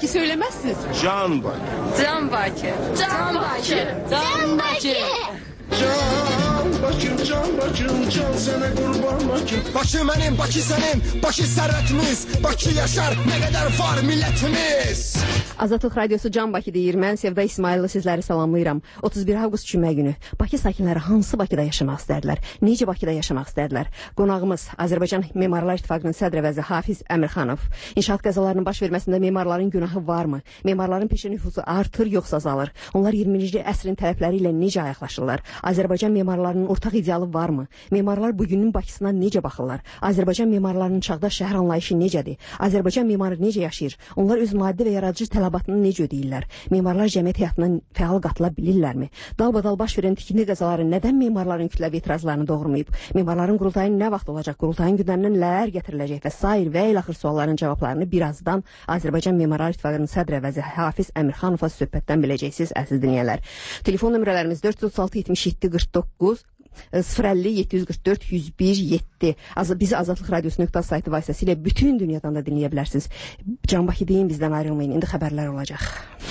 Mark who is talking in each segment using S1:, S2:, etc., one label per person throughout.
S1: Baki söylemezsiniz.
S2: Can Baki.
S3: Can Baki.
S1: Can Baki. Can Baki.
S2: Can Bakım, can sana kurban Bakım.
S4: Bakı mənim, Bakı sənin, Bakı sərvətimiz, Bakı yaşar, nə qədər var millətimiz.
S5: Azadlıq Radiosu Can Bakı deyir. Mən Sevda İsmail'la sizləri salamlayıram. 31 avqust cümə günü Bakı sakinləri hansı Bakıda yaşamaq istədilər? Necə Bakıda yaşamaq istədilər? Qonağımız Azərbaycan Memarlar İttifaqının sədr vəziri Hafiz Əmirxanov. İnşaat qəzalarının baş verməsində memarların günahı varmı? Memarların peşə nüfusu artır yoxsa azalır? Onlar 20-ci əsrin tələbləri ilə necə ayaqlaşırlar? Azərbaycan memarlarının ortaq idealı varmı? Memarlar bugünün Bakısına necə baxırlar? Azərbaycan memarlarının çağdaş şəhər anlayışı necədir? Azərbaycan memarı necə yaşayır? Onlar öz maddi və yaradıcı tələbatını necə ödəyirlər? Memarlar cəmiyyət həyatına fəal qatıla bilirlərmi? Dalbadal baş verən tikinti qəzaları nədən memarların kütləvi etirazlarını doğurmayıb? Memarların qurultayı nə vaxt olacaq? Qurultayın gündəminə nələr gətiriləcək və sair və ilaxır sualların cavablarını birazdan Azərbaycan Memarlar İttifaqının sədr vəziri Hafiz Əmirxanovla söhbətdən biləcəksiniz, əziz dinləyənlər. Telefon nömrələrimiz 436 77 49 050 744 101 7. Bizi Azadlıq Radiosu saytı vasitəsilə bütün dünyadan da dinləyə bilərsiniz. Can Bakı deyin, bizdən ayrılmayın. İndi xəbərlər olacaq.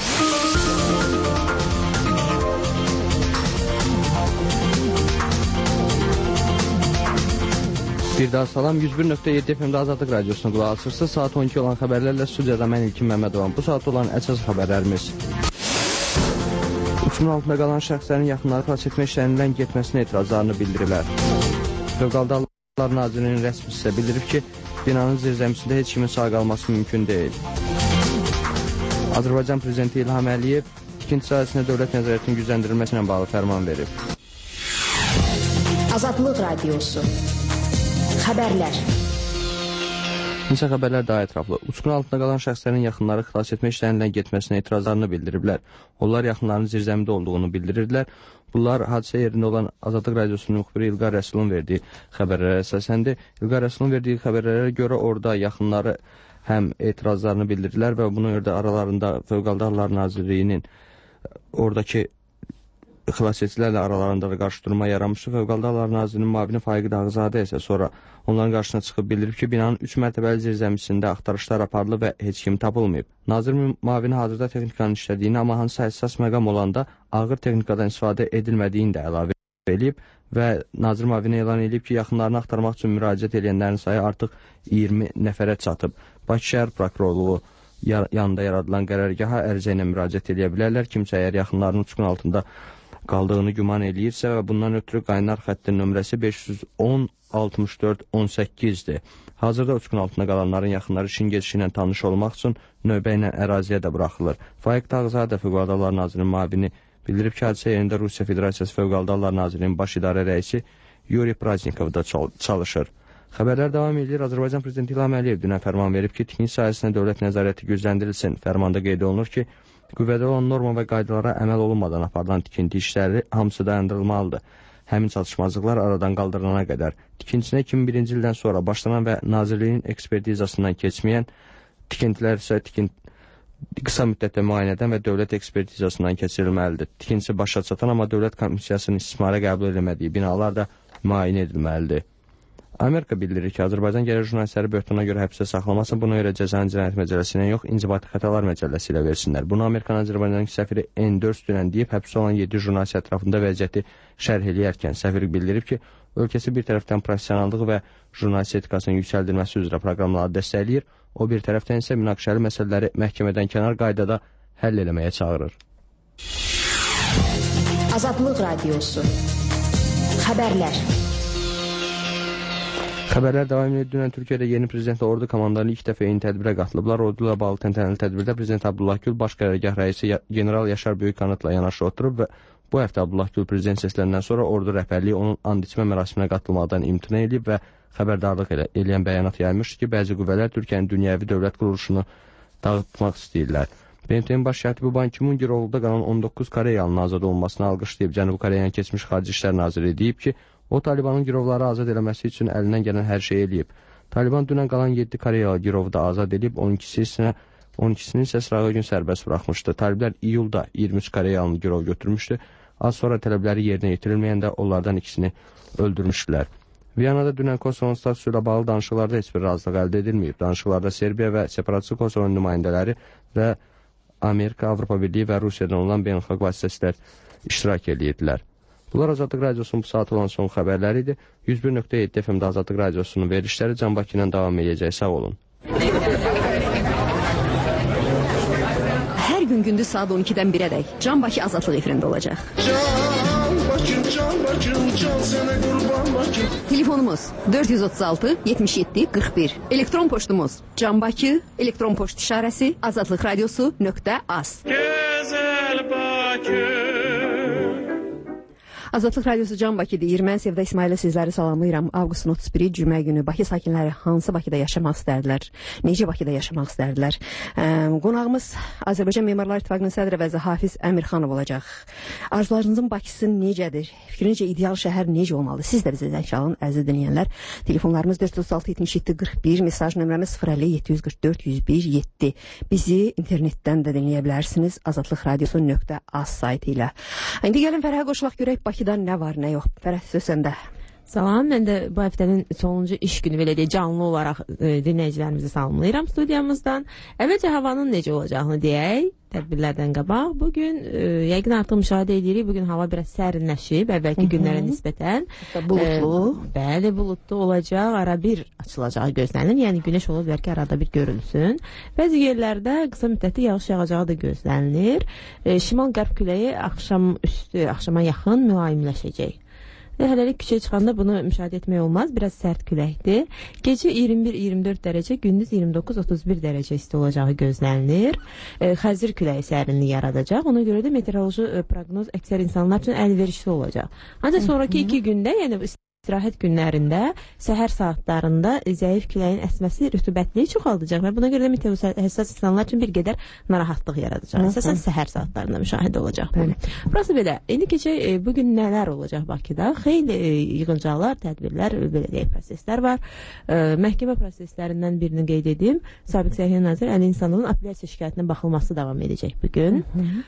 S6: Bir daha salam, 101.7 FM'də Azadlıq Radiosuna qulaq asırsınız. Saat 12 olan xəbərlərlə studiyada mən İlkin Məmmədovam. Bu saat olan əsas xəbərlərimiz. Uçumun altında qalan şəxslərin yaxınları xilas etmə işlərindən getməsinə etirazlarını bildiriblər. Fövqəladə Hallar Nazirinin rəsmisi isə bildirib ki, binanın zirzəmisində heç kimin sağ qalması mümkün deyil. Azərbaycan Prezidenti İlham Əliyev tikinti sahəsində dövlət nəzarətinin gücləndirilməsinə bağlı fərman verib.
S7: Azadlıq Radiosu Xəbərlər.
S6: İnsə xəbərlər daha ətraflı. Uçqun altında qalan şəxslərin yaxınları xilas etmə işlərindən getməsinə etirazlarını bildiriblər. Onlar yaxınlarının zirzəmdə olduğunu bildirirdilər. Bunlar hadisə yerində olan Azadlıq Radiosunun müxbiri İlqar Rəsulun verdiyi xəbərlərə əsasəndir. İlqar Rəsulun verdiyi xəbərlərə görə orada yaxınları həm etirazlarını bildirdilər və buna görə də aralarında Fövqəladə Hallar Nazirliyinin oradakı xilasetçilərlə aralarında da qarşıdurma yaranmışdı. Fövqəladə Hallar Nazirinin müavini Faiq Dağzadə isə sonra onların qarşısına çıxıb bildirib ki, binanın 3 mərtəbəli zirzəmisində axtarışlar aparılıb və heç kim tapılmayıb. Nazir müavini hazırda texnikanın işlədiyini, amma hansısa həssas məqam olanda ağır texnikadan istifadə edilmədiyini də əlavə edib və nazir müavini elan edib ki, yaxınlarını axtarmaq üçün müraciət edənlərin sayı artıq 20 nəfərə çatıb. Bakı şəhər prokurorluğu yanında yaradılan qərargaha ərizə ilə müraciət edə bilərlər. Kimsə əgər yaxınlarının uçqun altında qaldığını güman eləyirsə və bundan ötürü qaynar xəttin nömrəsi 510 64 18-dir. Hazırda uçqun altında qalanların yaxınları işin gedişi ilə tanış olmaq üçün növbə ilə əraziyə də buraxılır. Faiq Dağzadə Fövqəladə Hallar Nazirinin müavini bildirib ki, hadisə yerində Rusiya Federasiyası Fövqəladə Hallar Nazirinin baş idarə rəisi Yuri Praznikov da çalışır. Xəbərlər davam edir. Azərbaycan Prezidenti İlham Əliyev dünən fərman verib ki, tikinti sahəsində dövlət nəzarəti gücləndirilsin. Fərmanda qeyd olunur ki, qüvvədə olan norma və qaydalara əməl olunmadan aparılan tikinti işləri hamısı dayandırılmalıdır. Həmin çatışmazlıqlar aradan qaldırılana qədər. Tikintisinə 2001-ci ildən sonra başlanan və Nazirliyin ekspertizasından keçməyən tikintilər isə qısa müddətdə müayinədən və dövlət ekspertizasından keçirilməlidir. Tikintisi başa çatan, amma dövlət komissiyasının istismara qəbul edilmədiyi binalar da müayinə edilməlidir. Amerika bildirir ki, Azərbaycan gərək jurnalistləri böhtana görə həbsdə saxlamasın, buna görə cəzanı cinayət məcəlləsi ilə yox, inzibati xətalar məcəlləsi ilə versinlər. Bunu Amerikanın Azərbaycanın səfiri N4 dünən deyib, həbsdə olan 7 jurnalist ətrafında vəziyyəti şərh eləyərkən səfir bildirib ki, ölkəsi bir tərəfdən professionallıq və jurnalist etikasının yüksəldilməsi üzrə proqramları dəstəkləyir, o bir tərəfdən isə münaqişəli məsələləri məhkəmədən kənar qaydada həll eləməyə çağırır.
S7: Azadlıq Radiosu Xəbərlər.
S6: Xəbərlər davam edir. Dünən Türkiyədə yeni prezidentlə ordu komandanı ilk dəfə eyni tədbirə qatılıblar. Ordu ilə bağlı təntənəli tədbirdə Prezident Abdullah Gül baş qərargah rəisi General Yaşar Böyükqanıtla yanaşı oturub və bu həftə Abdullah Gül prezident seçiləndən sonra ordu rəhbərliyi onun and içmə mərasiminə qatılmaqdan imtina edib və xəbərdarlıq eləyən bəyanat yaymışdı ki, bəzi qüvvələr Türkiyənin dünyəvi dövlət quruluşunu dağıtmaq istəyirlər. BMT-nin baş katibi Ban Ki-mun girovluqda qalan 19 Koreyalının azad olunmasını alqışlayıb. Cənubi Koreyanın keçmiş Xarici İşlər Naziri deyib ki, o Talibanın girovları azad eləməsi üçün əlindən gələn hər şeyi eləyib. Taliban dünən qalan 7 Koreyalı girovu da azad edib, 12-sini isə sırağı gün sərbəst buraxmışdı. Taliblər iyulda 23 Koreyalını girov götürmüşdü. Az sonra tələbləri yerinə yetirilməyəndə onlardan ikisini öldürmüşdülər. Viyanada dünən Kosovonun statusu ilə bağlı danışıqlarda heç bir razılıq əldə edilməyib. Danışıqlarda Serbiya və separatçı Kosovonun nümayəndələri və Amerika, Avropa Birliyi və Rusiyadan olan beynəlxalq vasitəçilər iştirak edirdilər. Bunlar Azadlıq Radiosunun bu saat olan son xəbərləri idi. 101.7 FM-də Azadlıq Radiosunun verilişləri Can Bakı ilə davam edəcək. Sağ olun.
S5: Hər gün gündüz saat 12-dən 1-ədək Can Bakı Azadlıq efirində olacaq.
S2: Can Bakım, can sənə qurban Bakım.
S5: Telefonumuz 436 77 41. Elektron poçtumuz canbaki, elektron poçt işarəsi azadlıqradiosu.az.
S2: Gözəl Bakım.
S5: Azadlıq Radiosu Can Bakı deyir. Mən Sevda İsmail'ə sizləri salamlayıram. Avqustun 31-i cümə günü Bakı sakinləri hansı Bakıda yaşamaq istərdilər? Necə Bakıda yaşamaq istərdilər? Qonağımız Azərbaycan Memarlar İttifaqının sədri vəziri Hafiz Əmirxanov olacaq. Arzularınızın Bakısı necədir? Fikrincə ideal şəhər necə olmalı? Siz də bizə zəng alın, əziz dinləyənlər. Telefonlarımız 436 77 41, mesaj nömrəmiz 050 744 101 7. Bizi internetdən də dinləyə bilərsiniz azadlıqradiosu.az saytı ilə. İndi gəlin Fərhə qoşulaq görək Bakıda nə var, nə yox. Fərəh, söz səndə.
S3: Salam, mən də bu həftənin sonuncu iş günü belə deyək, canlı olaraq dinləyicilərimizi salamlayıram studiyamızdan. Əvvəlcə havanın necə olacağını deyək, tədbirlərdən qabaq. Bugün yəqin artıq müşahidə edirik, bugün hava biraz sərinləşib, əvvəlki günlərə nisbətən.
S5: Bulutlu.
S3: Bəli, bulutlu olacaq, ara bir açılacağı gözlənilir. Yəni günəş ola bilər ki, arada bir görülsün. Bəzi yerlərdə qısa müddətli yağış yağacağı da gözlənilir. Şimal-qərb küləyi axşama yaxın mülayimləşəcək. Hələlik küçəyə çıxanda bunu müşahidə etmək olmaz. Biraz sərt küləkdir. Gecə 21-24 dərəcə, gündüz 29-31 dərəcə isti olacağı gözlənilir. Xəzir küləyi sərinlik yaradacaq. Ona görə də meteoroloji proqnoz əksər insanlar üçün əlverişli olacaq. Ancaq sonraki 2 gündə, yəni istirahət günlərində, səhər saatlarında zəif küləyin əsməsi rütubətliyi çoxaldacaq və buna görə də meteor həssas insanlar üçün bir qədər narahatlıq yaradacaq. Əsasən səhər saatlarında müşahidə olacaq. Burası belə. İndi keçək, bugün nələr olacaq Bakıda? Xeyli yığıncaqlar, tədbirlər, belə deyək, proseslər var. Məhkəmə proseslərindən birini qeyd edim. Sabiq Səhiyyə Naziri Əli İnsanovun apellyasiya şikayətinə baxılması davam edəcək bugün.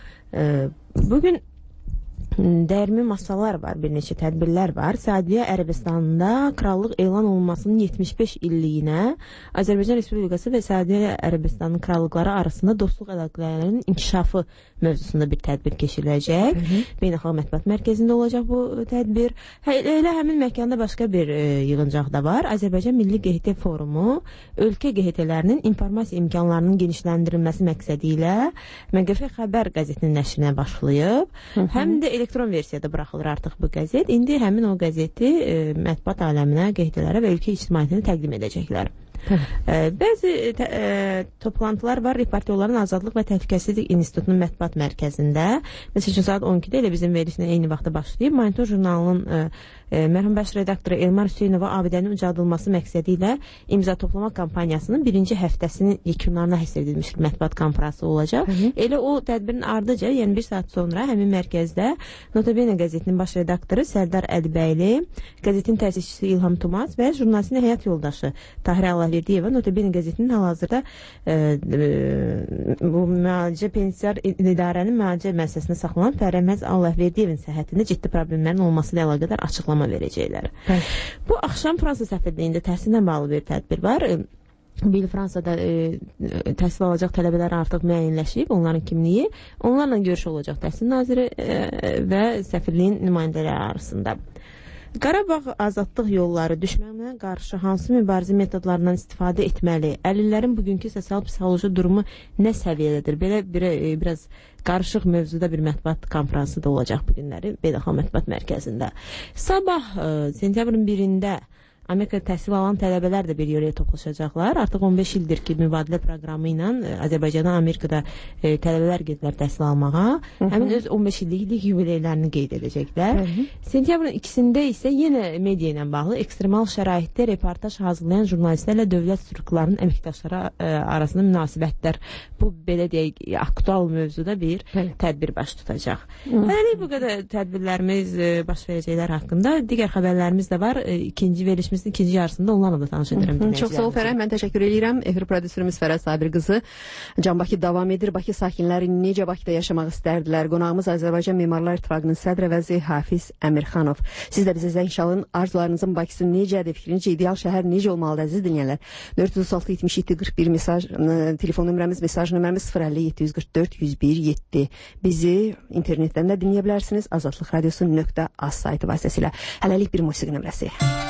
S3: Bugün dəyirmi masalar var, bir neçə tədbirlər var. Səudiyyə Ərəbistanında krallıq elan olunmasının 75 illiyinə Azərbaycan Respublikası və Səudiyyə Ərəbistanının krallıqları arasında dostluq əlaqələrinin inkişafı mövzusunda bir tədbir keçiriləcək. Beynəlxalq Mətbuat Mərkəzində olacaq bu tədbir. Elə həmin məkanda başqa bir yığıncaq da var. Azərbaycan Milli QHT Forumu ölkə QHT-lərinin informasiya imkanlarının genişləndirilməsi məqsədi ilə MQF Xəbər qəzetinin nəşrinə başlayıb. Həm də elektron versiyada buraxılır artıq bu qəzet. İndi həmin o qəzeti mətbuat aləminə, QHT-lərə və ölkə ictimaiyyətinə təqdim edəcəklər. Bəzi toplantılar var Reportyorların Azadlıq və Təhlükəsizlik İnstitutunun mətbuat mərkəzində. Məsəl üçün saat 12-də elə bizim verilişlə eyni vaxtda başlayıb. Monitor jurnalının mərhum baş redaktoru Elmar Hüseynova abidənin ucaldılması məqsədi ilə imza toplama kampaniyasının birinci həftəsinin yekunlarına həsr edilmiş mətbuat konfransı olacaq. Elə o tədbirin ardıca, yəni bir saat sonra həmin mərkəzdə Notabene qəzetinin baş redaktoru Sərdar Əlibəyli, qəzetin təsisçisi İlham Tumaz və jurnalistin həyat yoldaşı Tahirə Allahverdiyeva Notabene qəzetinin hal-hazırda bu müalicə pensiar idarənin müalicə müəssisəsində saxlanan Fərəməz Allahverdiyevin səhhətində ciddi problemlərin olması ilə əlaqədar açıqlama verəcəklər. Bu axşam Fransa səfirliyində təhsillə bağlı bir tədbir var. Bu il Fransada təhsil alacaq tələbələr artıq müəyyənləşib, onların kimliyi. Onlarla görüş olacaq təhsil naziri və səfirliyin nümayəndələri arasında. Qarabağ azadlıq yolları düşmənə qarşı hansı mübarizə metodlarından istifadə etməli? Əlillərin bugünkü sosial-psixoloji durumu nə səviyyədədir? Belə biraz qarışıq mövzuda bir mətbuat konfransı da olacaq bu günləri Beynəlxalq Mətbuat Mərkəzində. Sabah sentyabrın 1-də Amerikada təhsil alan tələbələr də bir yerə toplaşacaqlar. Artıq 15 ildir ki, mübadilə proqramı ilə Azərbaycandan Amerikada tələbələr gedirlər təhsil almağa. Həmin öz 15 illik yubileylərini qeyd edəcəklər. Sentyabrın 2-də isə yenə media ilə bağlı ekstremal şəraitdə reportaj hazırlayan jurnalistlərlə dövlət strukturlarının əməkdaşları arasında münasibətlər. Bu, belə deyək, aktual mövzuda bir tədbir baş tutacaq. Hələ bu qədər tədbirlərimiz baş verəcəklər haqqında. Digər xəbərlərimiz də var. İkinci veriliş verilişimizin ikinci yarısında onlarla da tanış edirəm.
S5: Çox sağ ol Fərəh, mən təşəkkür edirəm. Efir prodüserimiz Fərəh Sabir qızı Can Bakı davam edir. Bakı sakinləri necə Bakıda yaşamaq istərdilər? Qonağımız Azərbaycan Memarlar İttifaqının sədr əvəzi Hafiz Əmirxanov. Siz də bizə zəng çalın. Arzularınızın Bakısı necədir? Fikriniz ideal şəhər necə olmalıdır əziz dinləyənlər? 436 77 41 mesaj telefon nömrəmiz, mesaj nömrəmiz 050 744 101 7. Bizi internetdən də dinləyə bilərsiniz. azadlıqradiosu.az saytı vasitəsilə. Hələlik bir musiqi nömrəsi.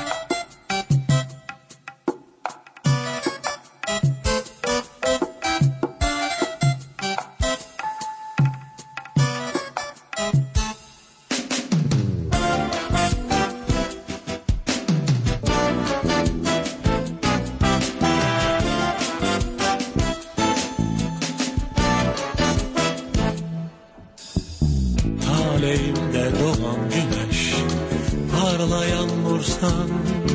S8: Taleyimdə doğan güneş, parlayan nursan,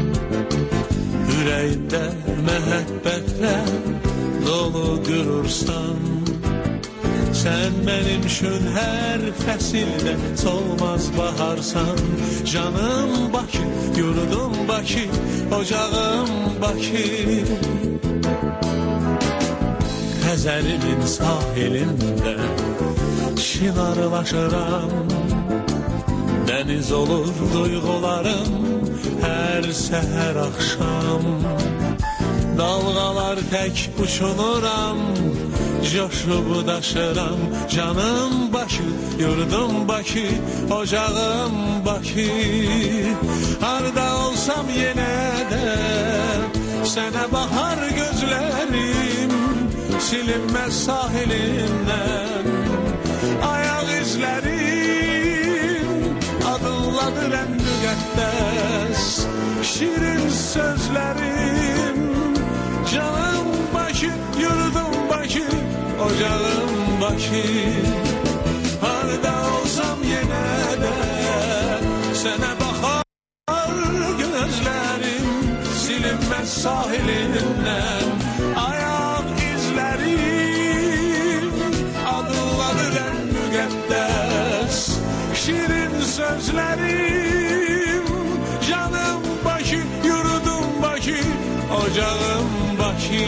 S8: ürəyimdə məhəbbətlə dolu qürursan. Sən mənim üçün hər fəsildə solmaz baharsan. Canım Bakı, yurdum Bakı, ocağım Bakı. Xəzərimin sahilində şinarlaşıram, dəniz olur duyğularım hər səhər axşam. Dalğalar tək uçunuram, coşub daşıram. Canım Bakı, yurdum Bakı, ocağım Bakı. Harda olsam yenə də sənə baxar gözlərim, silinməz sahilindən ayaq izlərim. Adınladır ən müqəddəs şirin sözlərim. Canım Bakı, yurdum Bakı, ocağım Bakı. Harda olsam yenə də sənə baxar gözlərim, silinməz sahilindən ayaq izlərim. Adınladır ən müqəddəs şirin sözlərim. Canım Bakı, yurdum Bakı, ocağım Bakı.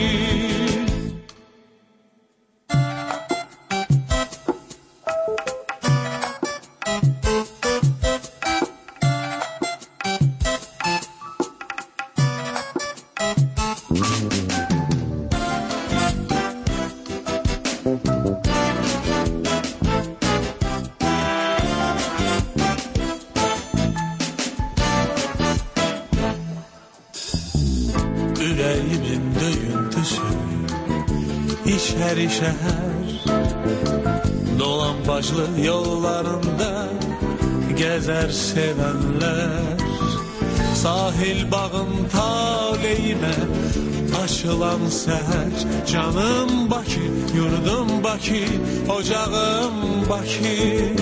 S8: Ürəyimin döyüntüsü içəri şəhər, dolambaçlı yollarında gəzər sevənlər. Sahil bağın taleyimə açılan səhər. Canım Bakı, yurdum Bakı, ocağım Bakı.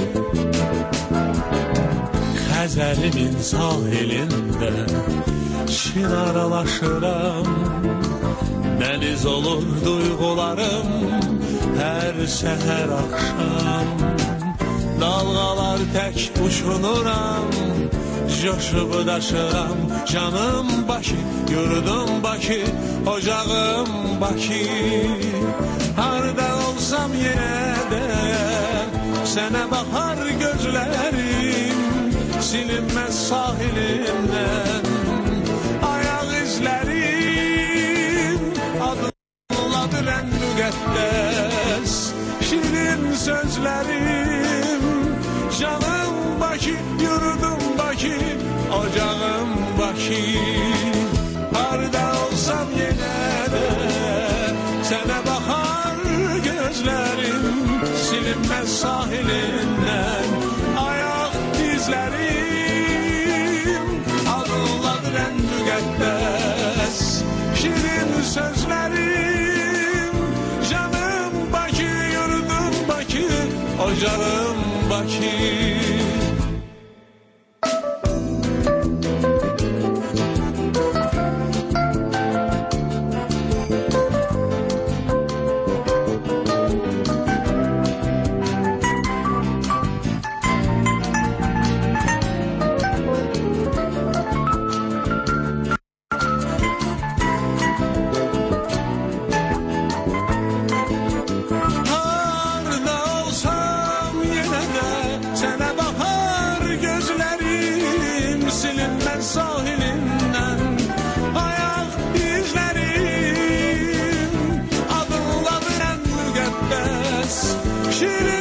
S8: Xəzərimin sahilində şinaralaşıram, dəniz olur duyğularım hər səhər axşam. Dalğalar tək uçunuram, coşub daşıram. Canım Bakı, yurdum Bakı, ocağım Bakı. Harda olsam yenə də sənə baxar gözlərim, silinməz sahilindən ayaq izlərim. Adınladır ən müqəddəs şirin sözlərim. Canım Bakı, yurdum Bakı, ocağım Bakı. Harda olsam yenə də sənə baxar gözlərim, silinməz sahilindən ayaq izlərim. Adınladır ən müqəddəs şirin sözlərim. Canım Bakı, yurdum Bakı, ocağım Bakı. şirin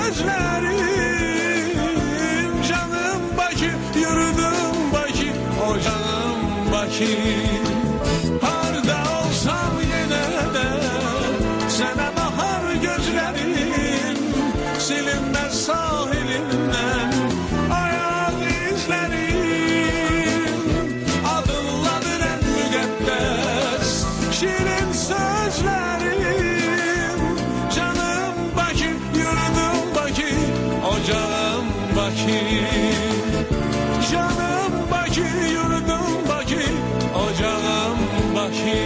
S8: sözlerin. Canım Bakı, yurdum Bakı, ocağım Bakı. Harda olsam yine de sana bakar gözlerim. Silinmez sahilinden ayak izlerim. Adınladır en müqəddəs şirin sözlerim. Canım Bakı, yurdum Bakı, ocağım Bakı. Canım Bakı, yurdum Bakı, ocağım Bakı.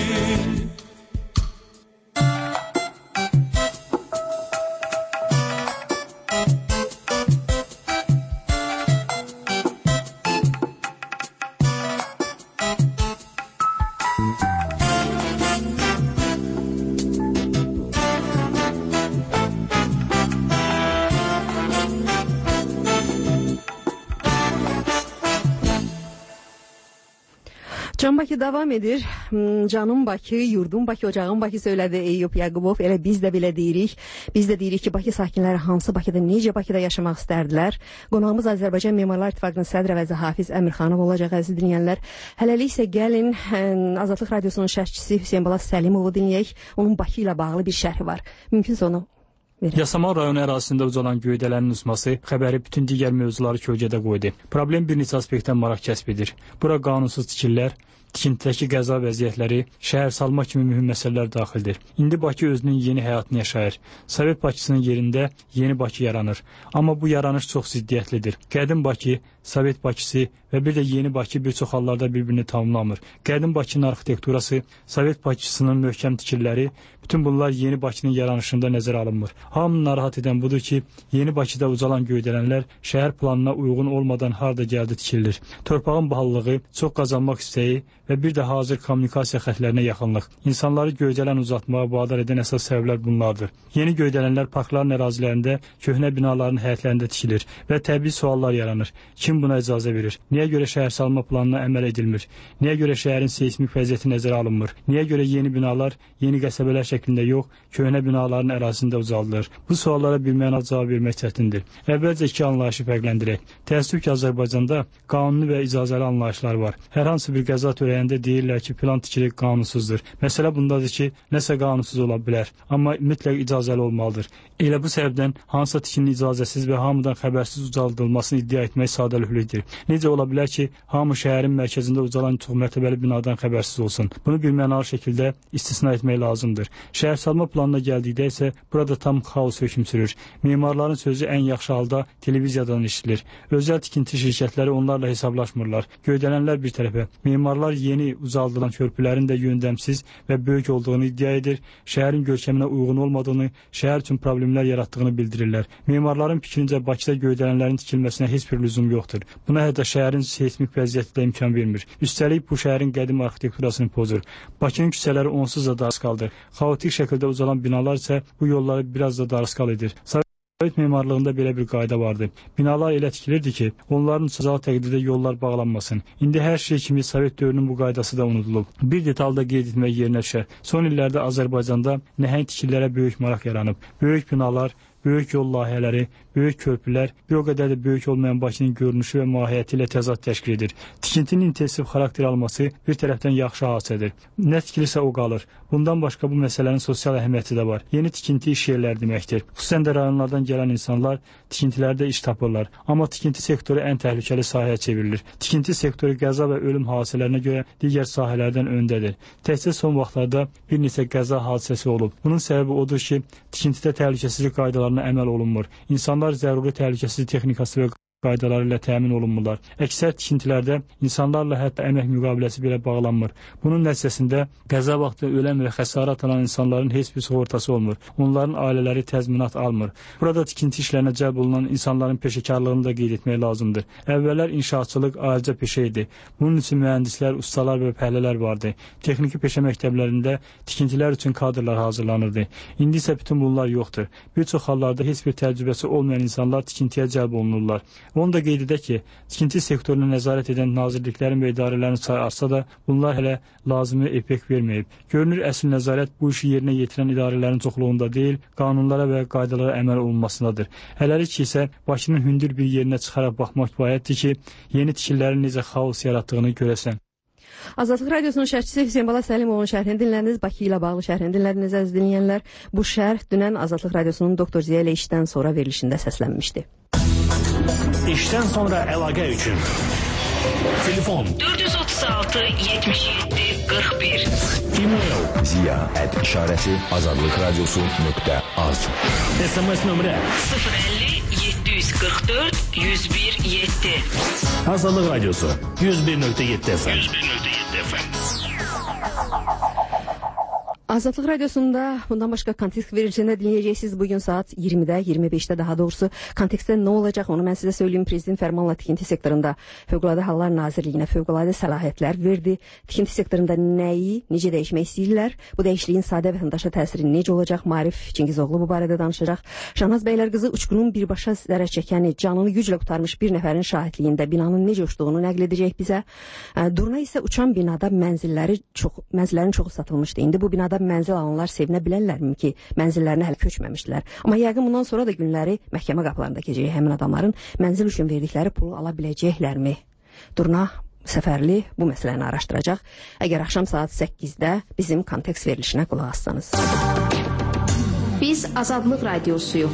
S5: Can Bakı davam edir. Canım Bakı, yurdum Bakı, ocağım Bakı söylədi Eyüp Yaqubov. Elə biz də belə deyirik. Biz də deyirik ki, Bakı sakinləri hansı Bakıda, necə Bakıda yaşamaq istərdilər? Qonağımız Azərbaycan Memarlar İttifaqının sədr əvəzi Hafiz Əmirxanov olacaq, əziz dinləyənlər. Hələlik isə gəlin Azadlıq Radiosunun şərhçisi Hüseyn Balaz Səlimovu dinləyək. Onun Bakı ilə bağlı bir şərhi var. Mümkünsə onu verin.
S9: Yasamal rayonu ərazisində ucalan göydələnin usması xəbəri bütün digər mövzuları kölgədə qoydu. Problem bir neçə aspektdən maraq kəsb edir. Bura qanunsuz tikililər, tikintidəki qəza vəziyyətləri, şəhər salma kimi mühüm məsələlər daxildir. İndi Bakı özünün yeni həyatını yaşayır. Sovet Bakısının yerində yeni Bakı yaranır. Amma bu yaranış çox ziddiyyətlidir. Qədim Bakı, Sovet Bakısı və bir də yeni Bakı bir çox hallarda bir-birini tamamlamır. Qədim Bakının arxitekturası, Sovet Bakısının möhkəm tikililəri, bütün bunlar yeni Bakının yaranışında nəzərə alınmır. Hamını narahat edən budur ki, yeni Bakıda ucalan göydələnlər şəhər planına uyğun olmadan harda gəldi tikililir. Torpağın bahalılığı, çox qazanmaq istəyi və bir də hazır kommunikasiya xətlərinə yaxınlıq. İnsanları göydələn uzatmağa vadar edən əsas səbəblər bunlardır. Yeni göydələnlər parkların ərazilərində, köhnə binaların həyətlərində tikilir və təbii suallar yaranır. Kim buna icazə verir? Niyə görə şəhər salma planına əməl edilmir? Niyə görə şəhərin seismik vəziyyəti nəzərə alınmır? Niyə görə yeni binalar, yeni qəsəbələr şəklində yox, köhnə binaların ərazisində ucaldılır? Bu suallara birmənalı cavab vermək çətindir. Əvvəlcə iki anlayışı fərqləndirək. Təəssüf ki, Azərbaycanda qanuni və icazəli anlayışlar var. Hər hansı bir qəza törəyəndə deyirlər ki, plan tikili qanunsuzdur. Məsələ bundadır ki, nəsə qanunsuz ola bilər, amma mütləq icazəli olmalıdır. Elə bu səbəbdən hansısa tikinin icazəsiz və hamıdan xəbərsiz ucaldılmasını iddia etmək sadəlövhlükdür. Necə ola bilər ki, hamı şəhərin mərkəzində ucalan çox mərtəbəli binadan xəbərsiz olsun? Bunu birmənalı şəkildə istisna etmək lazımdır. Şəhərsalma planına gəldikdə isə burada tam xaos hökm sürür. Memarların sözü ən yaxşı halda televiziyadan eşidilir. Özəl tikinti şirkətləri onlarla hesablaşmırlar. Göydələnlər bir tərəfə, memarlar yeni ucaldılan körpülərin də yöndəmsiz və böyük olduğunu iddia edir, şəhərin görkəminə uyğun olmadığını, şəhər üçün problemlər yaratdığını bildirirlər. Memarların fikrincə Bakıda göydələnlərin tikilməsinə heç bir lüzum yoxdur. Buna hətta şəhərin seismik vəziyyəti də imkan vermir. Üstəlik bu şəhərin qədim arxitekturasını pozur. Bakının küçələri onsuz da darısqaldır. Xaotik şəkildə ucalan binalar isə bu yolları biraz da darısqal edir. Sovet memarlığında belə bir qayda vardı. Binalar elə tikilirdi ki, onların uçacağı təqdirdə yollar bağlanmasın. İndi hər şey kimi Sovet dövrünün bu qaydası da unudulub. Bir detalda qeyd etmək yerinə düşər. Son illərdə Azərbaycanda nəhəng tikililərə böyük maraq yaranıb. Böyük binalar, böyük yol layihələri, böyük körpülər bir o qədər də böyük olmayan Bakının görünüşü və mahiyyəti ilə təzad təşkil edir. Tikintinin intensiv xarakter alması bir tərəfdən yaxşı hadisədir. Nə tikilirsə o qalır. Bundan başqa bu məsələnin sosial əhəmiyyəti də var. Yeni tikinti iş yerləri deməkdir. Xüsusən də rayonlardan gələn insanlar tikintilərdə iş tapırlar. Amma tikinti sektoru ən təhlükəli sahəyə çevrilir. Tikinti sektoru qəza və ölüm hadisələrinə görə digər sahələrdən öndədir. Təkcə son vaxtlarda bir neçə qəza hadisəsi olub. Bunun səbəbi odur ki, tikintidə təhlükəsizlik qaydalarına əməl olunmur. İnsanlar zəruri təhlükəsizlik texnikası və qaydaları ilə təmin olunmurlar. Əksər tikintilərdə insanlarla hətta əmək müqaviləsi belə bağlanmır. Bunun nəticəsində qəza vaxtı ölən və xəsarət alan insanların heç bir sığortası olmur. Onların ailələri təzminat almır. Burada tikinti işlərinə cəlb olunan insanların peşəkarlığını da qeyd etmək lazımdır. Əvvəllər inşaatçılıq ayrıca peşə idi. Bunun üçün mühəndislər, ustalar və fəhlələr vardı. Texniki peşə məktəblərində tikintilər üçün kadrlar hazırlanırdı. İndi isə bütün bunlar yoxdur. Bir çox hallarda heç bir təcrübəsi olmayan insanlar tikintiyə cəlb olunurlar. Onu da qeyd edək ki, tikinti sektoruna nəzarət edən nazirliklərin və idarələrin sayı artsa da, bunlar hələ lazımi effekt verməyib. Görünür, əsl nəzarət bu işi yerinə yetirən idarələrin çoxluğunda deyil, qanunlara və qaydalara əməl olunmasındadır. Hələlik isə Bakının hündür bir yerinə çıxaraq baxmaq kifayətdir ki, yeni tikililərin necə xaos yaratdığını görəsən.
S5: Azadlıq Radiosunun şərhçisi Hüseyn Bala Səlimovun şərhini dinlədiniz. Bakı ilə bağlı şərhini dinlədiniz, əziz dinləyənlər. Bu şərh dünən Azadlıq Radiosunun Doktor Ziya ilə işdən sonra verilişində səslənmişdi.
S10: İşdən sonra əlaqə üçün telefon
S11: 436 77 41
S10: e-mail
S4: ziya@işarəsi azadlıqradiosu.az
S10: SMS nömrə
S11: 050 744 101 7
S10: Azadlıq Radiosu 101.7 FM.
S5: Azadlıq Radiosunda bundan başqa kontekst verilişində dinləyəcəksiniz. Bugün saat 20-də, 25-də daha doğrusu kontekstdə nə olacaq onu mən sizə söyləyeyim. Prezident fərmanla tikinti sektorunda Fövqəladə Hallar Nazirliyinə fövqəladə səlahiyyətlər verdi. Tikinti sektorunda nəyi, necə dəyişmək istəyirlər? Bu dəyişikliyin sadə vətəndaşa təsiri necə olacaq? Marif Çingizoğlu bu barədə danışacaq. Şahnaz Bəylər qızı uçqunun birbaşa zərər çəkəni, canını güclə qurtarmış bir nəfərin şahidliyində binanın necə uçduğunu nəql edəcək bizə. Durna isə uçan binada mənzillərin çoxu satılmışdı. İndi bu binada mənzil alanlar sevinə bilərlərmi ki, mənzillərinə hələ köçməmişdilər. Amma yəqin bundan sonra da günləri məhkəmə qapılarında keçəcək həmin adamların mənzil üçün verdikləri pulu ala biləcəklərmi? Durna Səfərli bu məsələni araşdıracaq. Əgər axşam saat 8-də bizim kontekst verilişinə qulaq assanız.
S7: Biz Azadlıq Radiosuyuq.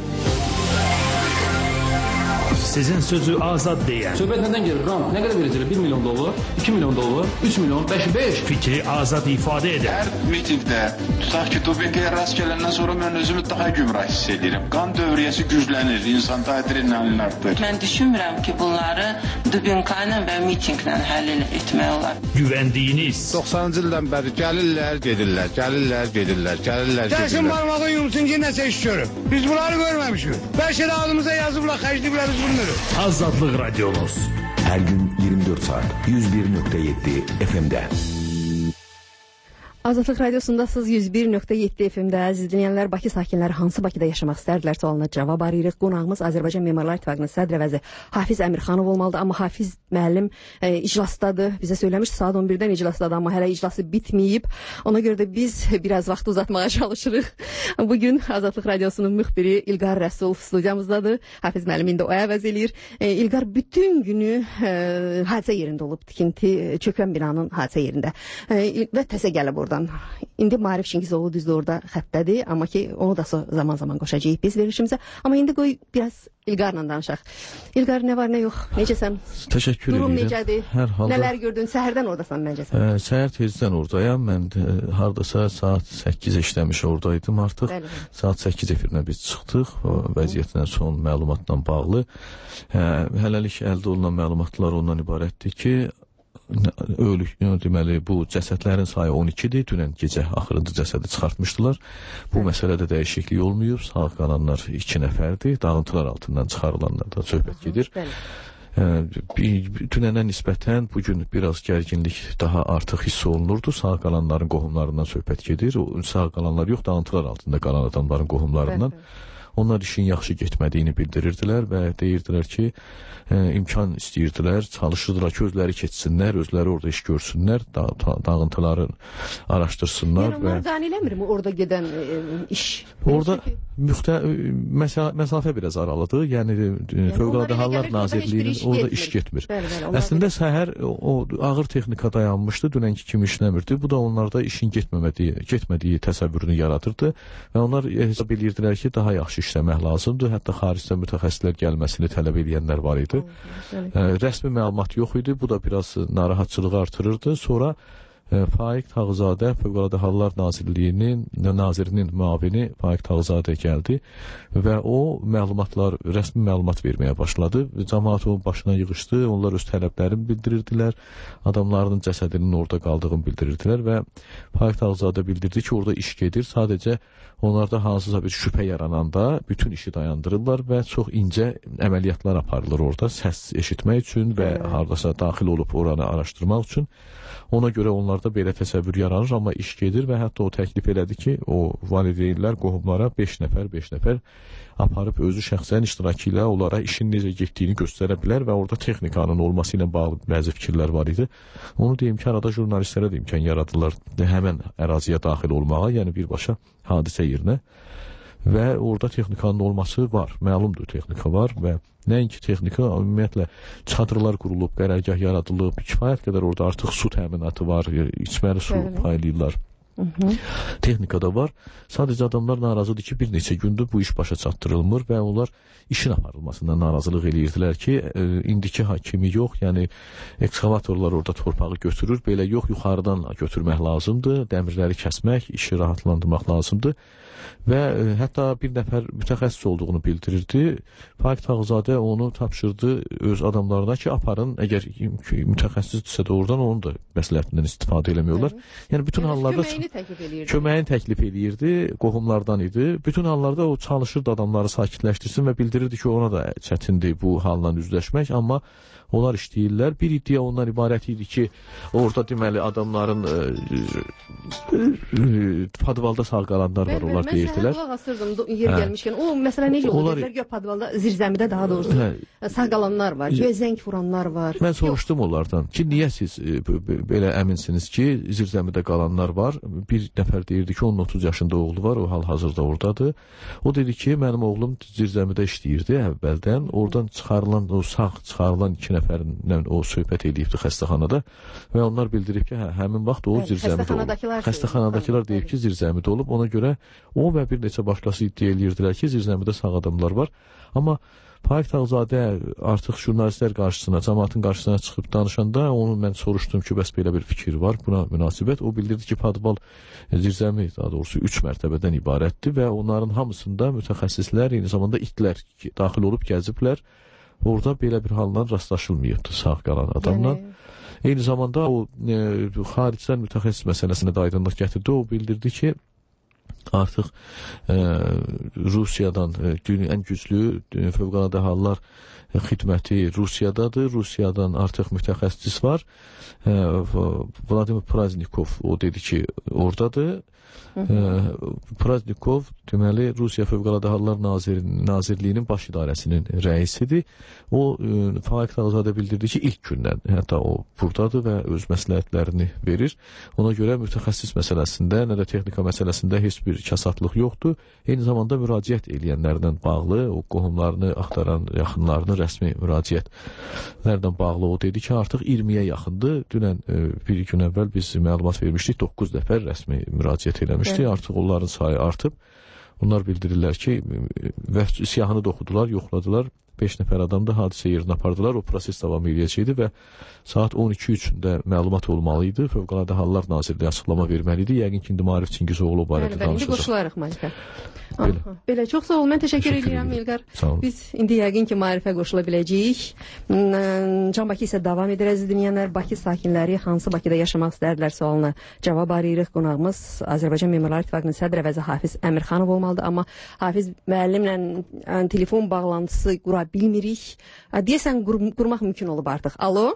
S10: Sizin sözü azad deyən.
S12: Söhbət nədən gelir? Nə qədər verəcəklər? 1 milyon dollar, 2 milyon dollar, 3 milyon, 5.
S10: Fikri azad ifadə edən.
S13: Hər mitingdə, tutaq ki, Tobekəyə rast gələndən sonra mən özümü daha gümrah hiss edirəm. Qan dövriyyəsi güclənir, insanda adrenalin artır.
S14: Mən düşünmürəm ki, bunları dubinka ilə və mitinglə həll etmək olar.
S10: Güvəndiyiniz.
S15: 90-cı ildən bəri gəlirlər, gedirlər.
S16: Gəlsin barmağın yumsun ki, nəsə iş görüb. Biz bunları görməmişik. Bəlkə də ağlımıza yazıblar, xərcliblər biz bunu.
S10: Azadlıq Radiomuz.
S4: Hər gün 24 saat 101.7 FM-də.
S5: Azadlıq Radiosundasınız 101.7 FM-də. Əziz dinləyənlər, Bakı sakinləri hansı Bakıda yaşamaq istərdilər sualına cavab arayırıq. Qonağımız Azərbaycan Memarlar İttifaqının sədr vəziri Hafiz Əmirxanov olmalıdır. Amma Hafiz müəllim iclasdadır. Bizə söyləmiş saat 11-dən iclasdadır, amma hələ iclası bitməyib. Ona görə də biz biraz vaxt uzatmağa çalışırıq. Bugün Azadlıq Radiosunun müxbiri İlqar Rəsul studiyamızdadır. Hafiz müəllim indi o əvəz eləyir. İlqar bütün günü hadisə yerində olub. Tikinti çökən binanın hadisə yerində. Və təzə gəlib orada. İndi Marif Çingizoğlu düzdür orada xəttədir, amma ki onu da zaman-zaman qoşacağıq biz verilişimizə. Amma indi qoy biraz İlqarla danışaq. İlqar, nə var, nə yox? Necəsən?
S6: Təşəkkür edirəm.
S5: Durum necədir?
S6: Hər halda.
S5: Nələr gördün? Səhərdən oradasan məncə sən.
S6: Səhər tezdən oradayam. Mən hardasa saat 8 işləmiş oradaydım artıq. Bəli. Saat 8 efirinə biz çıxdıq. Vəziyyətlə son məlumatla bağlı. Hələlik əldə olunan məlumatlar ondan ibarətdir ki, deməli bu cəsədlərin sayı 12-dir. Dünən gecə axırıncı cəsədi çıxartmışdılar. Bu məsələdə dəyişiklik olmayıb. Sağ qalanlar 2 nəfərdir. Dağıntılar altından çıxarılanlardan söhbət gedir. Dünənə nisbətən bugün biraz gərginlik daha artıq hiss olunurdu. Sağ qalanların qohumlarından söhbət gedir. Sağ qalanlar yox, dağıntılar altında qalan adamların qohumlarından. Onlar işin yaxşı getmədiyini bildirirdilər və deyirdilər ki, imkan istəyirdilər, çalışırdılar ki, özləri keçsinlər, özləri orada iş görsünlər, dağıntıları araşdırsınlar.
S5: Yəni onlar qane eləmirmi orada gedən iş?
S6: Orada məsafə biraz aralıdır. Yəni Fövqəladə Hallar Nazirliyinin orada iş getmir. Əslində səhər o ağır texnika dayanmışdı, dünənki kimi işləmirdi. Bu da onlarda işin getmədiyi təsəvvürünü yaradırdı və onlar hesab edirdilər ki, daha yaxşı işləmək lazımdır. Hətta xaricdən mütəxəssislər gəlməsini tələb edənlər var idi. Rəsmi məlumat yox idi. Bu da biraz narahatçılığı artırırdı. Sonra Faiq Tağızadə Fövqəladə Hallar Nazirinin müavini Faiq Tağızadə gəldi və o rəsmi məlumat verməyə başladı. Cəmaət onun başına yığışdı. Onlar öz tələblərini bildirirdilər. Adamların cəsədinin orada qaldığını bildirirdilər və Faiq Tağızadə bildirdi ki, orada iş gedir. Sadəcə onlarda hansısa bir şübhə yarananda bütün işi dayandırırlar və çox incə əməliyyatlar aparılır orada səs eşitmək üçün və hardasa daxil olub oranı araşdırmaq üçün. Ona görə onlar
S17: kənarda belə təsəvvür yaranır, amma iş gedir və hətta o təklif elədi ki, o valideynlər qohumlara 5 nəfər aparıb özü şəxsən iştirakı ilə onlara işin necə getdiyini göstərə bilər və orada texnikanın olması ilə bağlı bəzi fikirlər var idi. Onu deyim ki, arada jurnalistlərə də imkan yaradırlar həmən əraziyə daxil olmağa, yəni birbaşa hadisə yerinə və orada texnikanın olması var, məlumdur texnika var və nəinki texnika, ümumiyyətlə çadırlar qurulub, qərargah yaradılıb, kifayət qədər orada artıq su təminatı var, içməli su paylayırlar. Texnika da var. Sadəcə adamlar narazıdır ki, bir neçə gündür bu iş başa çatdırılmır və onlar işin aparılmasından narazılıq eləyirdilər ki, indiki hakimi yox, yəni ekskavatorlar orada torpağı götürür, belə yox, yuxarıdan götürmək lazımdır, dəmirləri kəsmək, işi rahatlandırmaq lazımdır və hətta bir nəfər mütəxəssis olduğunu bildirirdi. Faiq Tağızadə onu tapşırdı öz adamlarına ki, aparın, əgər mütəxəssisdirsə də oradan onun da məsləhətindən istifadə eləmiyorlar. Yəni bütün hallarda köməyini təklif eləyirdi, qohumlardan idi. Bütün hallarda o çalışırdı adamları sakitləşdirsin və bildirirdi ki, ona da çətindir bu halla üzləşmək, amma onlar işləyirlər. Bir iddia ondan ibarət idi ki, orada deməli adamların padvalda sağ qalanlar var, onlar deyirdilər.
S5: Mən qulaq asırdım yer gəlmişkən. O məsələ necə olur? Dedilər ki, padvalda, zirzəmidə daha doğrusu sağ qalanlar var, göz zəng vuranlar var.
S17: Mən soruşdum onlardan ki, niyə siz belə əminsiniz ki, zirzəmidə qalanlar var? Bir nəfər deyirdi ki, onun 30 yaşında oğlu var, o hal-hazırda oradadır. O dedi ki, mənim oğlum zirzəmidə işləyirdi əvvəldən. Oradan çıxarılan, o sağ çıxarılan 2 nəfərlə o söhbət edibdi xəstəxanada və onlar bildirib ki, həmin vaxt o zirzəmidə olub. Xəstəxanadakılar deyib ki, zirzəmidə olub. Ona görə o və bir neçə başqası iddia eləyirdilər ki, zirzəmidə sağ adamlar var. Amma Faiq Tağızadə artıq jurnalistlər qarşısına, cəmaatın qarşısına çıxıb danışanda onu mən soruşdum ki, bəs belə bir fikir var, buna münasibət. O bildirdi ki, padval zirzəmi, daha doğrusu 3 mərtəbədən ibarətdir və onların hamısında mütəxəssislər, eyni zamanda itlər daxil olub gəziblər. Orada belə bir haldan rastlaşılmayıbdır sağ qalan adamla. Eyni zamanda o xaricdən mütəxəssis məsələsinə də aydınlıq gətirdi. O bildirdi ki, artıq Rusiyadan ən güclü Fövqəladə Hallar xidməti Rusiyadadır. Rusiyadan artıq mütəxəssis var. Vladimir Praznikov o dedi ki, oradadır. Praznikov deməli Rusiya Fövqəladə Hallar Nazirliyinin baş idarəsinin rəisidir. O Faiq Tağızadə bildirdi ki, ilk gündən hətta o buradadır və öz məsləhətlərini verir. Ona görə mütəxəssis məsələsində, nə də texnika məsələsində heç bir kasatlıq yoxdur. Eyni zamanda müraciət edənlərdən bağlı, o qohumlarını axtaran yaxınlarını rəsmi müraciətlərdən bağlı o dedi ki, artıq 20-yə yaxındır. Dünən bir gün əvvəl biz məlumat vermişdik, 9 nəfər rəsmi müraciət eləmişdi. Artıq onların sayı artıb. Onlar bildirirlər ki, siyahını da oxudular, yoxladılar. 5 nəfər adam da hadisə yerinə apardılar. O proses davam edəcəkdi və saat 12:03-də məlumat olmalı idi. Fövqəladə Hallar Nazirliyi açıqlama verməli idi. Yəqin ki, indi Maarif Çingizoğlu barədə danışacaq.
S5: İndi qoşularıq Maarifə. Belə, çox sağ ol. Mən təşəkkür edirəm İlqar. Biz indi yəqin ki, Maarifə qoşula biləcəyik. Can Bakı isə davam edir, əziz dinləyənlər. Bakı sakinləri hansı Bakıda yaşamaq istərdilər sualına cavab arayırıq. Qonağımız Azərbaycan Memarlar İttifaqının sədr əvəzi Hafiz Əmirxanov olmalıdır. Amma Hafiz müəllimlə telefon bağlantısı qura bilmirik. Deyəsən qurmaq mümkün olub artıq. Alo?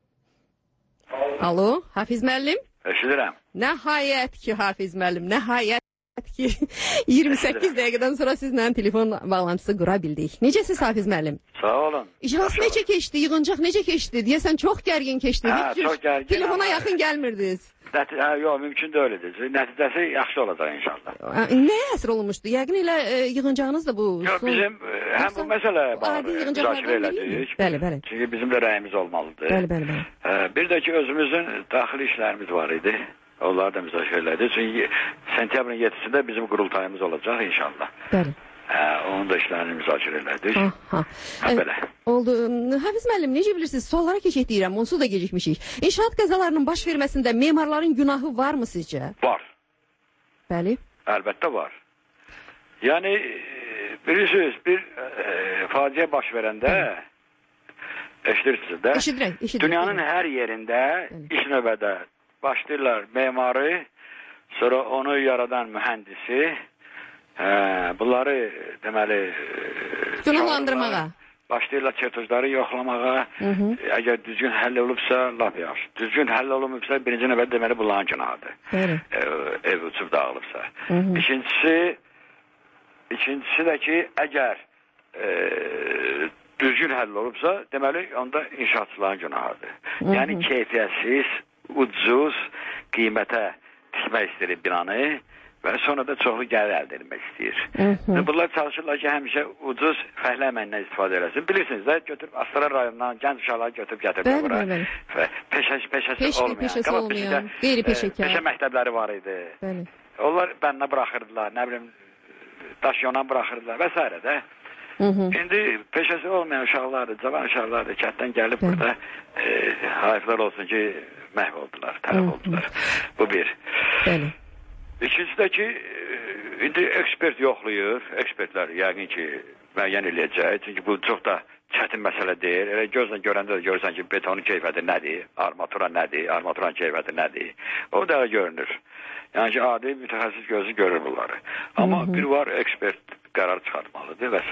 S5: Alo, Hafiz müəllim?
S18: Eşidirəm.
S5: Nəhayət ki, Hafiz müəllim, nəhayət ki 28 dəqiqədən sonra sizlə telefon bağlantısı qura bildik. Necəsiz Hafiz müəllim?
S18: Sağ olun.
S5: İclas necə keçdi, yığıncaq necə keçdi? Deyəsən çox gərgin keçdi.
S18: Çox gərgin.
S5: Telefona yaxın gəlmirdiniz.
S18: Yox, mümkün deyildir. Nəticəsi yaxşı olacaq inşallah.
S5: Nəyə əsr olunmuşdu? Yəqin elə yığıncağınız da bu.
S18: Yox, bizim həm bu məsələ müzakirə elədik.
S5: Bəli.
S18: Çünki bizim də rəyimiz olmalıdır.
S5: Bəli.
S18: Bir də ki, özümüzün daxili işlərimiz var idi. Onları da müzakirə elədik. Çünki sentyabrın 7-sində bizim qurultayımız olacaq inşallah.
S5: Bəli.
S18: Onun da işlərini müzakirə elədik. Belə.
S5: Oldu. Hafiz müəllim, necə bilirsiniz? Suallara keçək deyirəm, onsuz da gecikmişik. İnşaat qəzalarının baş verməsində memarların günahı varmı sizcə?
S18: Var.
S5: Bəli.
S18: Əlbəttə var. Yəni, bilirsiniz, bir faciə baş verəndə, eşidirsiniz də,
S5: eşidirəm.
S18: Dünyanın hər yerində ilk növbədə başlayırlar memarı, sonra onu yaradan mühəndisi, bunları deməli
S5: günahlandırmağa.
S18: başlayırlar çertözləri yoxlamağa. Əgər düzgün həll olubsa, lap yaxşı. Düzgün həll olunmubsa, birinci növbədə deməli bunların günahıdır. Ev uçub dağılıbsa. İkincisi də ki, əgər düzgün həll olubsa, deməli onda inşaatçıların günahıdır. Yəni keyfiyyətsiz, ucuz qiymətə tikmək istəyir binanı və sonra da çoxlu gəlir əldə etmək istəyir. Bunlar çalışırlar ki, həmişə ucuz fəhlə əməyindən istifadə eləsin. Bilirsiniz də, götürüb Astara rayonundan gənc uşaqları götürüb gətirmək bura. Peşəsi olmayan, qeyri-peşəkar. Peşə məktəbləri var idi. Onlar bənnə buraxırdılar, nə bilim, daş yonan buraxırdılar və s. də. İndi peşəsi olmayan uşaqlardır, cavan uşaqlardır, kətdən gəlib burada hayıflar olsun ki, məhv oldular, tərəf oldular. Bu bir. İkincisi də ki, indi ekspert yoxlayır, ekspertlər yəqin ki, müəyyən eləyəcək, çünki bu çox da çətin məsələ deyil. Elə gözlə görəndə də görürsən ki, betonun keyfiyyəti nədir, armatura nədir, armaturanın keyfiyyəti nədir, o da görünür. Yəni ki, adi mütəxəssis gözü görür bunları. Amma bir var, ekspert qərar çıxartmalıdır və s.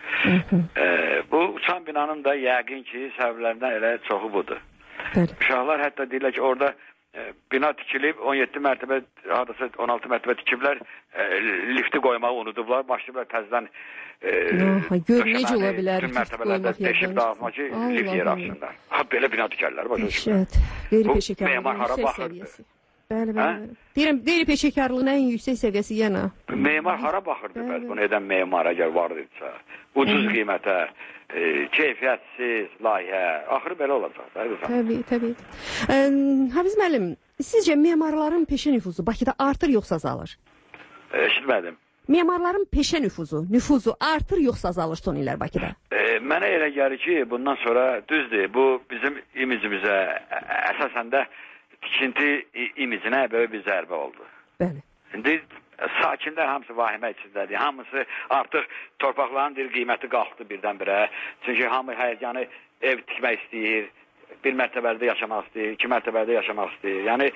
S18: Bu uçan binanın da yəqin ki, səbəblərindən elə çoxu budur. Uşaqlar hətta deyirlər ki, orada bina tikilib, 17 mərtəbə, hadisa 16 mərtəbə tikiblər, lifti qoymağı unudublar, başlayıblar təzdən
S5: necə ola bilər
S18: mərtəbələrdə deşib dağıtmaq ki, lift yer açsınlar. Belə bina tikərlər, başa
S5: düşürlər. Bu memar hara baxırdı. Deyirəm, qeyri-peşəkarlığın ən yüksək səviyyəsi yenə.
S18: Memar hara baxırdı, bunu edən memar əgər vardıqsa, ucuz qiymətə, keyfiyyətsiz layihə, axırı belə olacaq.
S5: Təbii. Hafiz müəllim, sizcə memarların peşə nüfuzu Bakıda artır yoxsa azalır?
S18: Eşitmədim.
S5: Memarların peşə nüfuzu artır yoxsa azalır son illər Bakıda?
S18: Mənə elə gəlir ki, bundan sonra düzdür, bu bizim imicimizə, əsasən də tikinti imicinə böyle bir zərbə oldu.
S5: Bəli.
S18: İndi sakinlər hamısı vahimə içindədir. Hamısı artıq torpaqların qiyməti qalxdı birdən-birə. Çünki hamı həyəcanı ev tikmək istəyir, bir mərtəbədə yaşamaq istəyir, 2 mərtəbədə yaşamaq istəyir. Yəni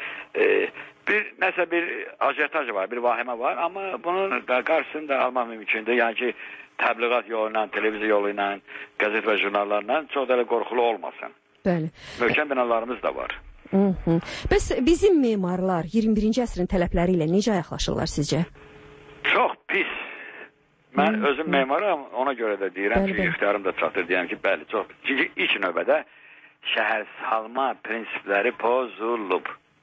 S18: nəsə bir ajitaj var, bir vahimə var, amma bunun qarşısını da almaq mümkündür. Yəni ki, təbliğat yolu ilə, televiziya yolu ilə, qəzet və jurnallarla çox da qorxulu olmasın.
S5: Bəli.
S18: Möhkəm binalarımız da var.
S5: Bəs bizim memarlar 21-ci əsrin tələbləri ilə necə yaxlaşırlar sizcə?
S18: Çox pis. Mən özüm memaram, ona görə də deyirəm ki, ixtiyarım da çatır, deyəm ki, bəli, çox pis. Çünki ilk növbədə şəhərsalma prinsipləri pozulub.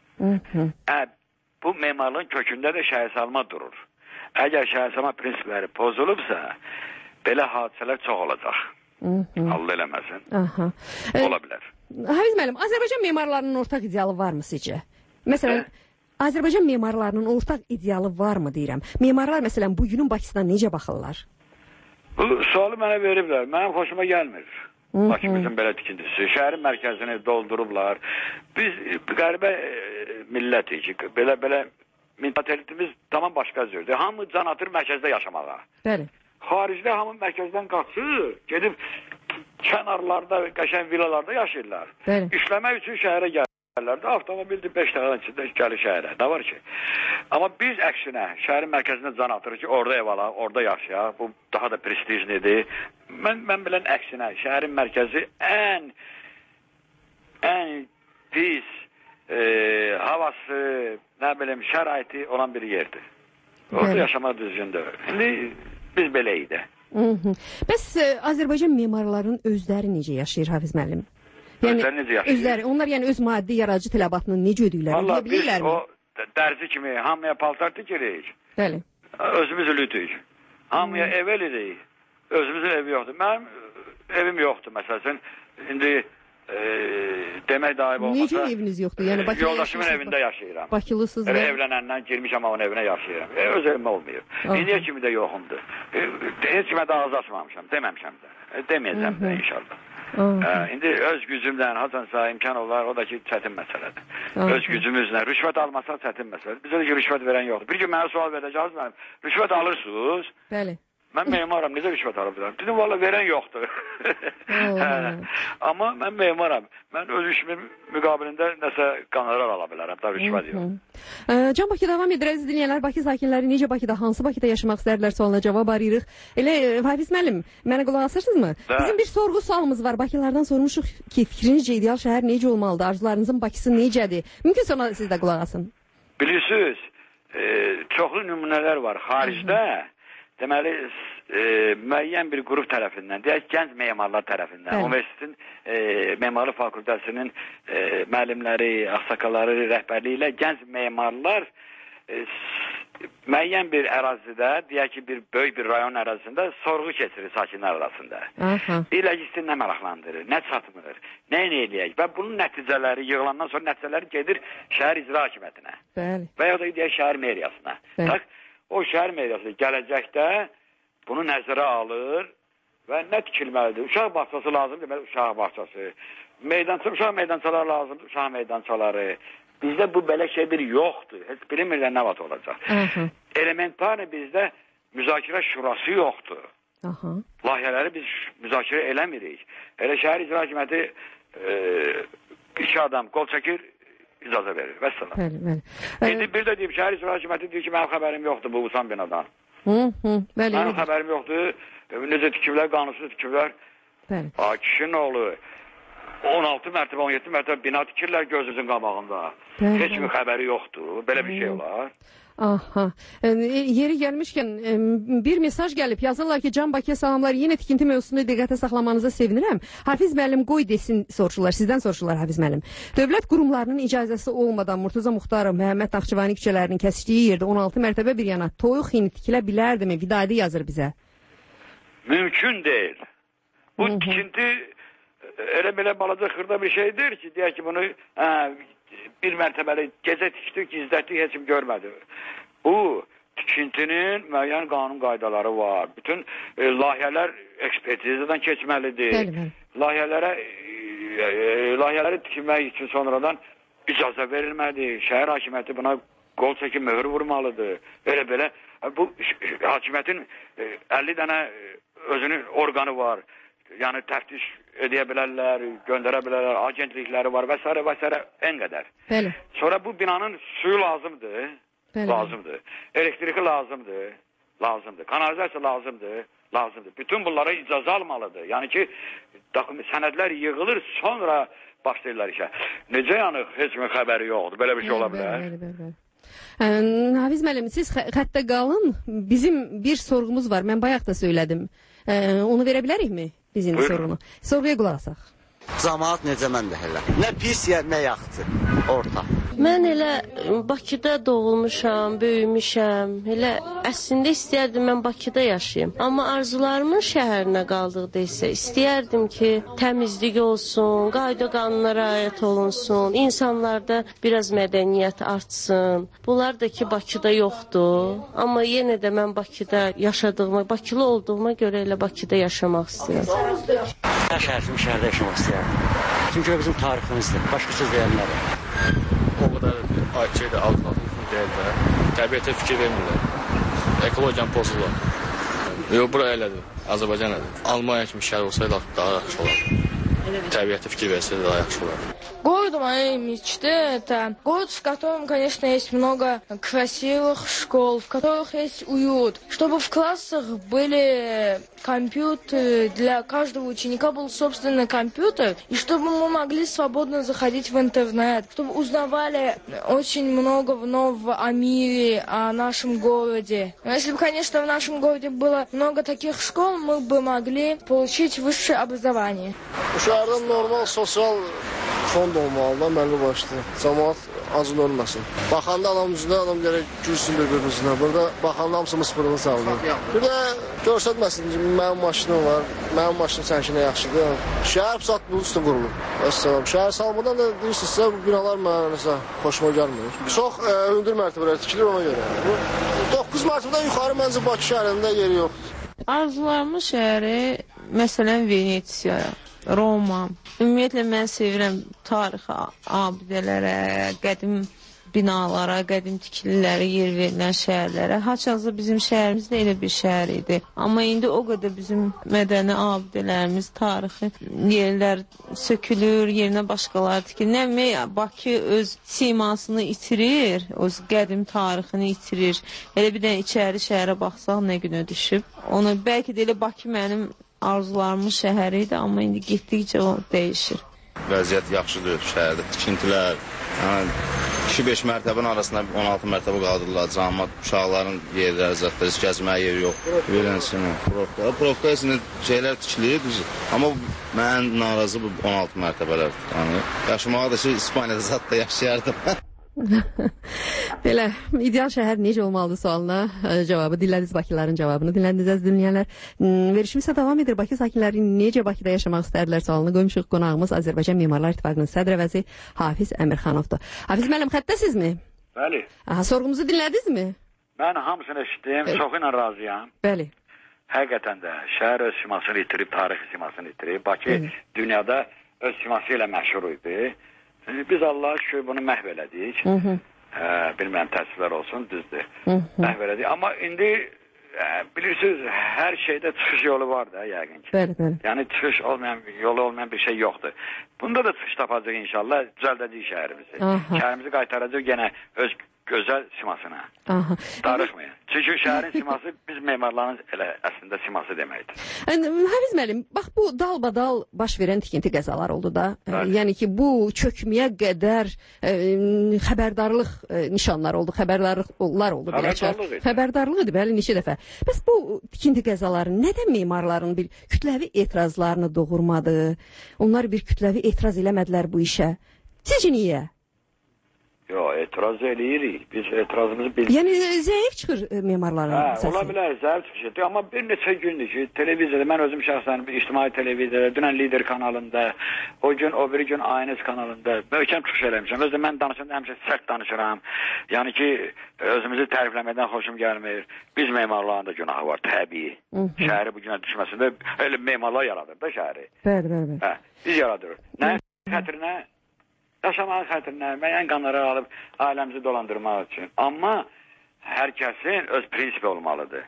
S18: Bu memarlığın kökündə də şəhərsalma durur. Əgər şəhərsalma prinsipləri pozulubsa, belə hadisələr çox olacaq. Allah eləməsin. Ola bilər.
S5: Hafiz müəllim, Azərbaycan memarlarının ortaq idealı varmı sizcə? Məsələn, Azərbaycan memarlarının ortaq idealı varmı deyirəm? Memarlar məsələn bugünün Bakısına necə baxırlar?
S18: Bu sualı mənə veriblər. Mənim xoşuma gəlmir. Bakımızın belə tikintisi. Şəhərin mərkəzini doldurublar. Biz qəribə millətik ki, belə mentalitimiz tamam başqa cürdür. Hamı can atır mərkəzdə yaşamağa.
S5: Bəli.
S18: Xaricdə hamı mərkəzdən qaçır, gedib kənarlarda, qəşəng villalarda yaşayırlar. İşləmək üçün şəhərə gəlirlər. Avtomobildir 5 dəqiqədən içində gəlir şəhərə. Nə var ki? Amma biz əksinə şəhərin mərkəzində can atırıq ki, orada ev alaq, orada yaşayaq. Bu daha da prestijlidir. Mən bilən əksinə şəhərin mərkəzi ən pis havası, nə bilim, şəraiti olan bir yerdir. Orada yaşamaq düzgündür. İndi biz beləydi.
S5: Bəs Azərbaycan memarlarının özləri necə yaşayır Hafiz müəllim?
S18: Özləri necə yaşayır?
S5: Onlar yəni öz maddi yaradıcı tələbatını necə ödəyirlər?
S18: Valla biz o dərzi kimi hamıya paltar tikirik.
S5: Bəli.
S18: Özümüz lütük. Hamıya ev eləyirik. Özümüzün evi yoxdur. Mənim evim yoxdur məsələn. İndi demək daim olmasa.
S5: Necə eviniz yoxdur? Yəni Bakıda
S18: yoldaşımın evində yaşayıram.
S5: Bakılısınız.
S18: Evlənəndən girmişəm onun evinə yaşayıram. Öz evimə olmayıb. İndiyə kimi də yoxumdur. Heç kimə də ağız açmamışam, deməmişəm də. Deməyəcəm də inşallah. İndi öz gücümlə haçansa imkan olar, o da ki çətin məsələdir. Öz gücümüzlə rüşvət almasa çətin məsələdir. Bizə də ki rüşvət verən yoxdur. Bir gün mənə sual verəcəksiniz mənim. Rüşvət alırsınız?
S5: Bəli.
S18: Mən memaram, necə rüşvət ala bilərəm? Dedim, valla verən yoxdur. Amma mən memaram. Mən öz işimin müqabilində nəsə qanərar ala bilərəm, da rüşvət yox.
S5: Can Bakı davam edir, əziz dinləyənlər. Bakı sakinləri necə Bakıda, hansı Bakıda yaşamaq istərlər sualına cavab arayırıq. Elə Hafiz müəllim, mənə qulaq asırsınızmı? Bizim bir sorğu sualımız var. Bakılardan sormuşuq ki, fikrinizcə ideal şəhər necə olmalıdır? Arzularınızın Bakısı necədir? Mümkün sonra siz də qulaq asın.
S18: Bilirsiniz, çoxlu nümunələr var xaricdə. Deməli, müəyyən bir qrup tərəfindən, deyək, gənc memarlar tərəfindən, universitetin memarlı fakültəsinin müəllimləri, ağsaqqalları rəhbərliyi ilə gənc memarlar müəyyən bir ərazidə, deyək ki, bir böyük bir rayon ərazisində sorğu keçirir sakinlər arasında. Deyirlər ki, sizi nə maraqlandırır, nə çatmır, nə eləyək və bunun nəticələri yığılandan sonra nəticələri gedir şəhər icra hakimiyyətinə və ya da deyək şəhər meriyasına. O şəhər meriyası gələcəkdə bunu nəzərə alır və nə tikilməlidir? Uşaq bağçası lazımdır, deməli uşaq bağçası. Uşaq meydançaları lazımdır, uşaq meydançaları. Bizdə bu belə şey bir yoxdur. Heç bilinmirlər nə vaxt olacaq. Elementari bizdə müzakirə şurası yoxdur. Layihələri biz müzakirə eləmirik. Elə şəhər icra hakimiyyəti iki adam qol çəkir, icazə verir. Vəssalam. İndi bir də deyib, şəhər icra hakimiyyəti deyir ki, mənim xəbərim yoxdur bu uçan binadan. Mənim xəbərim yoxdur. Necə tikiblər, qanunsuz tikiblər. Kişinin oğlu 16 mərtəbə, 17 mərtəbə bina tikirlər gözünüzün qabağında. Heç bir xəbəri yoxdur. Belə bir şey olar.
S5: Yeri gəlmişkən bir mesaj gəlib. Yazırlar ki, Can Bakıya salamlar. Yenə tikinti mövzusunu diqqətə saxlamanıza sevinirəm. Hafiz müəllim qoy desin soruşurlar. Sizdən soruşurlar Hafiz müəllim. Dövlət qurumlarının icazəsi olmadan Murtuza Muxtarov, Məhəmməd Naxçıvani küçələrinin kəsişdiyi yerdə 16 mərtəbə bir yana toyuq hini tikilə bilərdimi? Vidadi yazır bizə.
S18: Mümkün deyil. Bu tikinti elə belə balaca xırda bir şeydir ki, deyək ki, bunu bir mərtəbəli gecə tikdik, gizlətdik, heç kim görmədi. Bu, tikintinin müəyyən qanun qaydaları var. Bütün layihələr ekspertizadan keçməlidir. Layihələri tikilmək üçün sonradan icazə verilməlidir. Şəhər hakimiyyəti buna qol çəkib möhür vurmalıdır. Elə belə, bu hakimiyyətin 50 dənə özünün orqanı var. Yəni təftiş edə bilərlər, göndərə bilərlər, agentlikləri var və s. və s. ən qədər. Sonra bu binanın suyu lazımdır. Lazımdır. Elektriki lazımdır. Kanalizasiya lazımdır. Bütün bunlara icazə almalıdır. Yəni ki, sənədlər yığılır, sonra başlayırlar işə. Necə yəni, heç mi xəbəri yoxdur? Belə bir şey ola bilər.
S5: Hafiz müəllim, siz xəttə qalın. Bizim bir sorğumuz var. Mən bayaq da söylədim. Onu verə bilərikmi? Bizim sorğunu. Sorğuya qulaq asaq.
S19: Camaat necə məndə hələ? Nə pis, nə yaxşı. Orta.
S20: Mən elə Bakıda doğulmuşam, böyümüşəm. Elə əslində istəyərdim mən Bakıda yaşayım. Amma arzularımın şəhərinə qaldıqda isə istəyərdim ki, təmizlik olsun, qayda qanunlara riayət olunsun, insanlarda biraz mədəniyyət artsın. Bunlar da ki, Bakıda yoxdur. Amma yenə də mən Bakıda yaşadığıma, Bakılı olduğuma görə elə Bakıda yaşamaq istəyirəm.
S19: Şəhərdə yaşamaq istəyərdim. Çünki bizim tariximizdir. Başqa söz deyənlər.
S21: O qədər şeydə alternativ deyil də. Təbiətə fikir vermirlər. Ekologiyanı pozulur. Yox, bura elədir. Azərbaycan elədir. Almanya kimi şəhər olsaydı daha yaxşı olardı. Təbiətə fikir versəydi daha yaxşı olardı.
S22: Город моей мечты – это город, в котором, конечно, есть много красивых школ, в которых есть уют. Чтобы в классах были компьютеры, для каждого ученика был собственный компьютер, и чтобы мы могли свободно заходить в интернет, чтобы узнавали очень много нового о мире, о нашем городе. Но если бы, конечно, в нашем городе было много таких школ, мы бы могли получить высшее образование.
S23: Şəhərdə normal sosial fond olmalıdır, mənli başlı. Cəmaat acın ölməsin. Baxanda adam üzünə, adam gərək gülsün bir-birimizlə. Burada baxanda hamısı mıspırını saldı. Bir də görsətməsin ki, mənim maşınım var, mənim maşınım sənkinə yaxşıdır. Şəhər satdığı üstə qurulur. Əssalam. Şəhər salmadan da deyirsinizsə, bu binalar mənə xoşuma gəlmir. Çox hündür mərtəbələr tikilir ona görə. 9 mərtəbədən yuxarı məncə Bakı şəhərində yeri yoxdur.
S24: Arzularımın şəhəri, məsələn, Venesiya, Roma. Ümumiyyətlə, mən sevirəm tarixi abidələrə, qədim binalara, qədim tikililərə yer verilən şəhərlərə. Haçansa bizim şəhərimiz də elə bir şəhər idi. Amma indi o qədər bizim mədəni abidələrimiz, tarixi yerlər sökülür, yerinə başqaları tikilir. Nəmi Bakı öz simasını itirir, öz qədim tarixini itirir. Elə bir də içəri şəhərə baxsaq nə günə düşüb. Onu bəlkə də elə Bakı mənim arzularımın şəhəri idi, amma indi getdikcə o dəyişir.
S15: Vəziyyət yaxşıdır şəhərdə. Tikintilər, yəni 2-5 mərtəbənin arasında 16 mərtəbə qaldırırlar. Cəmiyyət, uşaqların yerləri, zətləri, gəzməyə yeri yox. Verənsini, profka üçün şeylər tikilir, düzdür. Amma mən narazı bu 16 mərtəbələrdir. Yəni, yaşamağa da İspaniyada zətdə yaşayardım.
S5: Belə, ideal şəhər necə olmalıdır sualına cavabı dinlədiniz, Bakıların cavabını dinlədiniz, əziz dinləyənlər. Verişimiz davam edir. Bakı sakinləri necə Bakıda yaşamaq istədilər sualını qoymuşuq. Qonağımız Azərbaycan Memarlar İttifaqının sədr əvəzi Hafiz Əmirxanovdur. Hafiz müəllim, xəttəsizmi?
S18: Bəli.
S5: Sorğumuzu dinlədinizmi?
S18: Mən hamısını eşitdim, çox ilə razıyam.
S5: Bəli.
S18: Həqiqətən də şəhər öz simasını itirib, tarixi simasını itirib. Bakı dünyada öz siması ilə məşhur idi. Biz Allah'a şükür bunu məhv elədik. Bilməm, təəssüflər olsun, düzdür. Məhv elədik. Amma indi bilirsiniz, hər şeydə çıxış yolu var da, yəqin ki.
S5: Bəli, bəli.
S18: Yəni çıxış olmayan, yolu olmayan bir şey yoxdur. Bunda da çıxış tapacaq inşallah, düzəldəcək şəhərimizi. Şəhərimizi qaytaracaq yenə öz gözəl simasına. Darıq mı? Çünki şəhərin siması biz memarların elə əslində siması deməkdir.
S5: Hafiz müəllim, bax bu dalbadal baş verən tikinti qəzalar oldu da. Yəni ki, bu çökməyə qədər xəbərdarlıq nişanları oldu, xəbərdarlıqlar oldu. Xəbərdarlıq idi, bəli, neçə dəfə. Bəs bu tikinti qəzaları nədən memarların bir kütləvi etirazlarını doğurmadı? Onlar bir kütləvi etiraz eləmədilər bu işə. Sizcə niyə?
S18: Yox, etiraz eləyirik. Biz etirazımızı bildirik.
S5: Yəni zəif çıxır memarların səsi.
S18: Ola bilər, zəif çıxır. Amma bir neçə gündür ki, televiziyada, mən özüm şəxsən ictimai televiziyada, dünən Lider kanalında, o gün, o biri gün ANS kanalında möhkəm çıxış eləmişəm. Özdə mən danışanda həmişə sərt danışıram. Yəni ki, özümüzü tərifləməkdən xoşum gəlmir. Biz memarların da günahı var, təbii. Şəhəri bu günə düşməsində elə memarlar yaradır da şəhəri.
S5: Bəli, bəli.
S18: Biz yaradırıq. Nə xətrinə? Yaşamağın xətrinə, müəyyən qanları alıb ailəmizi dolandırmaq üçün. Amma hər kəsin öz prinsipi olmalıdır.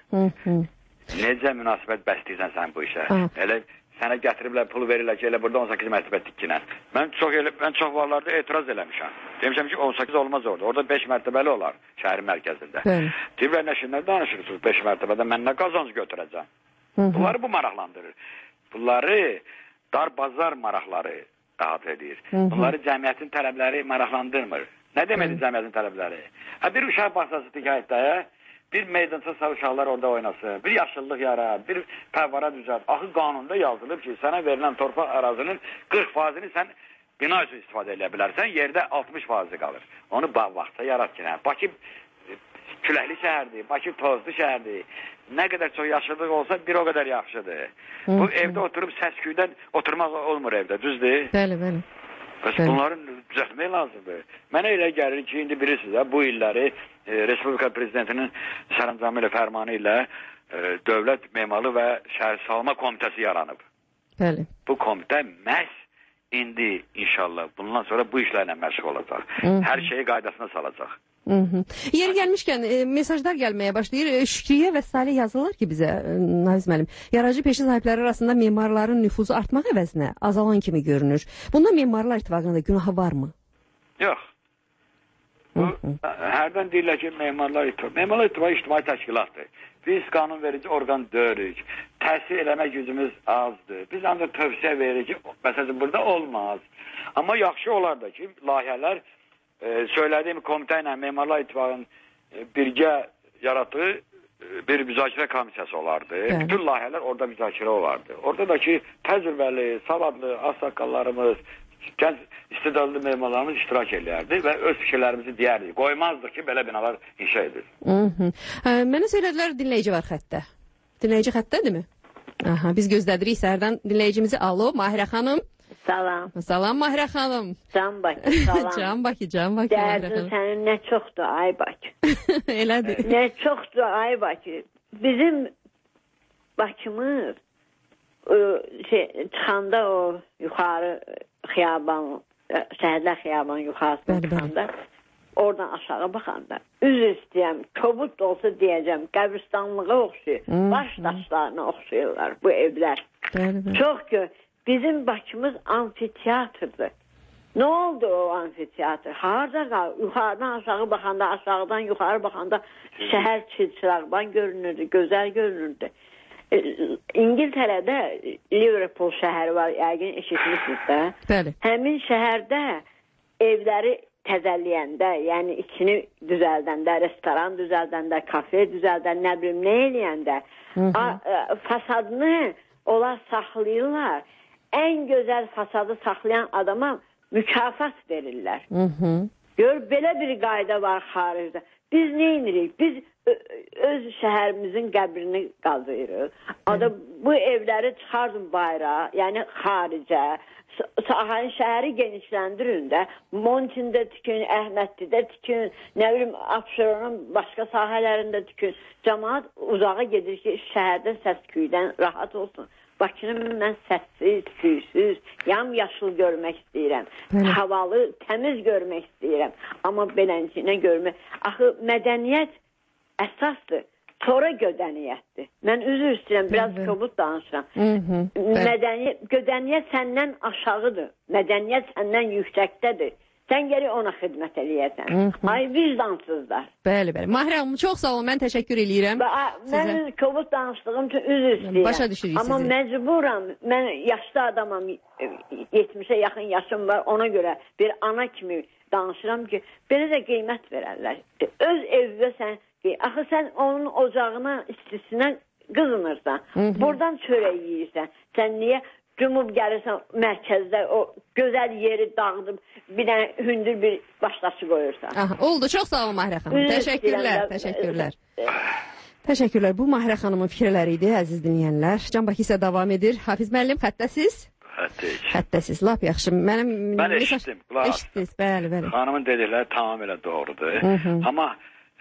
S18: Necə münasibət bəsləyirsən sən bu işə? Elə sənə gətiriblər, pul verirlər ki, elə burada 18 mərtəbə tikkinən. Mən çox varlarda etiraz eləmişəm. Demişəm ki, 18 olmaz orada. Orada 5 mərtəbəli olar şəhərin mərkəzində. Deyiblər, nəşinlər danışırsınız 5 mərtəbədə, mən nə qazanc götürəcəm? Bunları bu maraqlandırır. Bunları dar bazar maraqları rahat edir. Bunları cəmiyyətin tələbləri maraqlandırmır. Nə deməkdir cəmiyyətin tələbləri? Bir uşaq baxsası tikayətdə, bir meydança sağ uşaqlar orada oynasın, bir yaşıllıq yara, bir pəvvara düzəlt. Axı qanunda yazılıb ki, sənə verilən torpaq ərazinin 40%-ni sən bina üçün istifadə edə bilərsən, yerdə 60% qalır. Onu vaxtsa yarat ki, Bakı küləkli şəhərdir, Bakı tozlu şəhərdir. Nə qədər çox yaşıllıq olsa bir o qədər yaxşıdır. Bu evdə oturub səs-küydən oturmaq olmur evdə, düzdür?
S5: Bəli, bəli.
S18: Bəs bunların düzəltmək lazımdır. Mənə elə gəlir ki, indi bilirsiniz, bu illəri Respublika Prezidentinin sərəncamı ilə, fərmanı ilə Dövlət Memarlıq və Şəhərsalma Komitəsi yaranıb.
S5: Bəli.
S18: Bu komitə məhz indi inşallah bundan sonra bu işlərlə məşğul olacaq. Hər şeyi qaydasına salacaq.
S5: Yeri gəlmişkən mesajlar gəlməyə başlayır. Şükriyə və Salih yazırlar ki bizə, Hafiz müəllim, yaradıcı peşə sahibləri arasında memarların nüfuzu artmaq əvəzinə azalan kimi görünür. Bunda Memarlar İttifaqında günahı varmı?
S18: Yox. Hərdən deyirlər ki, Memarlar İttifaqı ictimai təşkilatdır. Biz qanunverici orqan deyirik. Təsir eləmə gücümüz azdır. Biz ancaq tövsiyə veririk ki, məsələn, burada olmaz. Amma yaxşı olar da ki, layihələr söylədiyim komitə ilə Memarlar İttifaqının birgə yaratdığı bir müzakirə komissiyası olardı. Bütün layihələr orada müzakirə olardı. Orada da ki, təcrübəli, savadlı, ağsaqqallarımız, gənc istedadlı memarlarımız iştirak edərdi və öz fikirlərimizi deyərdik. Qoymazdıq ki, belə binalar inşa edir.
S5: Mənə söylədilər, dinləyici var xəttdə. Dinləyici xəttdədirmi? Biz gözlədirik səhərdən dinləyicimizi. Alo, Mahirə xanım.
S1: Salam.
S5: Salam Mahirə xanım.
S1: Can Bakı, salam.
S5: Can Bakı, Can Bakı.
S1: Dərdin sənin nə çoxdur, ay Bakı.
S5: Elədir.
S1: Nə çoxdur, ay Bakı. Bizim Bakımız çıxanda o yuxarı xiyaban, Şəhidlər xiyabanın yuxarısına çıxanda oradan aşağı baxanda üzr istəyirəm, kobud da olsa deyəcəm, qəbristanlığa oxşuyur, baş daşlarına oxşuyurlar bu evlər. Çox ki, bizim Bakımız amfiteatrdır. Nə oldu o amfiteatr? Harada qal? Yuxarıdan aşağı baxanda, aşağıdan yuxarı baxanda şəhər çılçıraqdan görünürdü, gözəl görünürdü. İngiltərədə Liverpool şəhəri var, yəqin eşitmişsiniz də.
S5: Bəli.
S1: Həmin şəhərdə evləri təzəliyəndə, yəni içini düzəldəndə, restoran düzəldəndə, kafe düzəldəndə, nə bilim, nə eləyəndə, fasadını onlar saxlayırlar. Ən gözəl fasadı saxlayan adama mükafat verirlər. Gör, belə bir qayda var xaricdə. Biz nə edirik? Biz öz şəhərimizin qəbrini qazıyırıq. Bu evləri çıxardın bayrağa, yəni xaricə, şəhəri genişləndirin də, Montində tikin, Əhmədlidə tikin, nə bilim, Abşeronun başqa sahələrində tikin. Cəmaat uzağa gedir ki, şəhərdə səs-küydən rahat olsun. Bakını mən səssiz, küysüz, yamyaşıl görmək istəyirəm. Havalı, təmiz görmək istəyirəm. Amma beləncinə görmək. Axı, mədəniyyət əsasdır. Sonra gödəniyyətdir. Mən üzr istəyirəm, biraz kobud danışıram. Gödəniyyət səndən aşağıdır. Mədəniyyət səndən yüksəkdədir. Sən geri ona xidmət eləyəsən. Ay, vicdansızlar.
S5: Bəli, bəli. Mahir Hanım, çox sağ olun, mən təşəkkür eləyirəm.
S1: Mən kobud danışdığım üçün üzr istəyirəm.
S5: Başa düşürük sizi.
S1: Amma məcburam, mən yaşlı adamam, 70'e yaxın yaşım var, ona görə bir ana kimi danışıram ki, belə də qiymət verərlər. Öz evdə sən, axı sən onun ocağına, istisinə qızınırsan, buradan çörək yiyirsən, sən niyə cümub gəlirsən mərkəzdə o gözəl yeri dağıdıb bir dənə hündür bir başdaşı qoyursan.
S5: Oldu, çox sağ olun Mahirə xanım. Təşəkkürlər, təşəkkürlər. Təşəkkürlər. Bu Mahirə xanımın fikirləri idi, əziz dinləyənlər. Can Bakı isə davam edir. Hafiz müəllim, xəttəsiz? Xəttəsiz, lap yaxşı.
S18: Mən eşitdim.
S5: Eşitdiniz, bəli, bəli.
S18: Xanımın dedikləri tamamilə doğrudur. Amma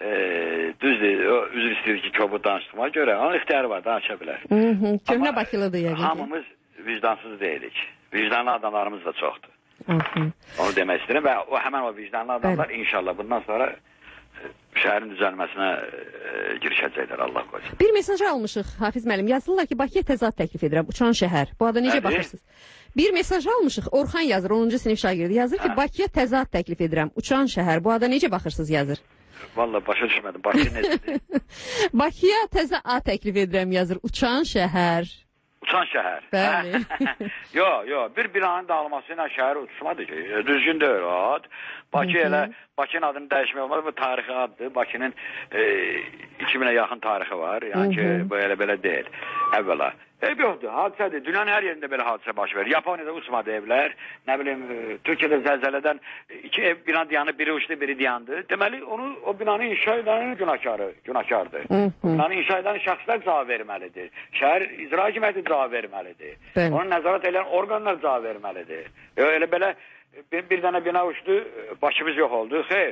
S18: düzdür, üzr istəyir ki, kobud danışdığıma görə onun ixtiyarı var, danışa bilər.
S5: Köhnə Bakılıdır yəqin ki.
S18: Hamımız vicdansız deyilik. Vicdanlı adamlarımız da çoxdur. Onu demək istəyirəm və həmən o vicdanlı adamlar inşallah bundan sonra şəhərin düzəlməsinə girişəcəklər, Allah qoysun.
S5: Bir mesaj almışıq, Hafiz müəllim. Yazırlar ki, Bakıya təzad təklif edirəm, uçan şəhər. Bu ada necə baxırsınız? Bir mesaj almışıq, Orxan yazır, 10-cu sinif şagirdi. Yazır ki, Bakıya təzad təklif edirəm, uçan şəhər. Bu ada necə baxırsınız, yazır.
S18: Vallahi başa düşmədim, Bakı necədir?
S5: Bakıya təzə ad təklif edirəm, yazır, uçan şəhər.
S18: Uçan şəhər.
S5: Bəli.
S18: Yox, bir binanın dağılması ilə şəhər uçmadır ki, düzgün deyil o. Bakı elə, Bakının adını dəyişmək olmaz, bu tarixi addır. Bakının 2000'ə yaxın tarixi var, yəni ki, bu elə-belə deyil. Əvvəla. Ev yoxdur, hadisədir. Dünyanın hər yerində belə hadisə baş verir. Yaponiyada uçmadı evlər. Nə bilim, Türkiyədə zəlzələdən 2 ev bina dayandı, biri uçdu, biri dayandı. Deməli, o binanı inşa edən günahkardır. Binanı inşa edən şəxslər cavab verməlidir. Şəhər icra hakimiyyəti cavab verməlidir. Onun nəzarət edən orqanlar cavab verməlidir. Elə belə bir dənə bina uçdu, Bakımız yox oldu, xeyr.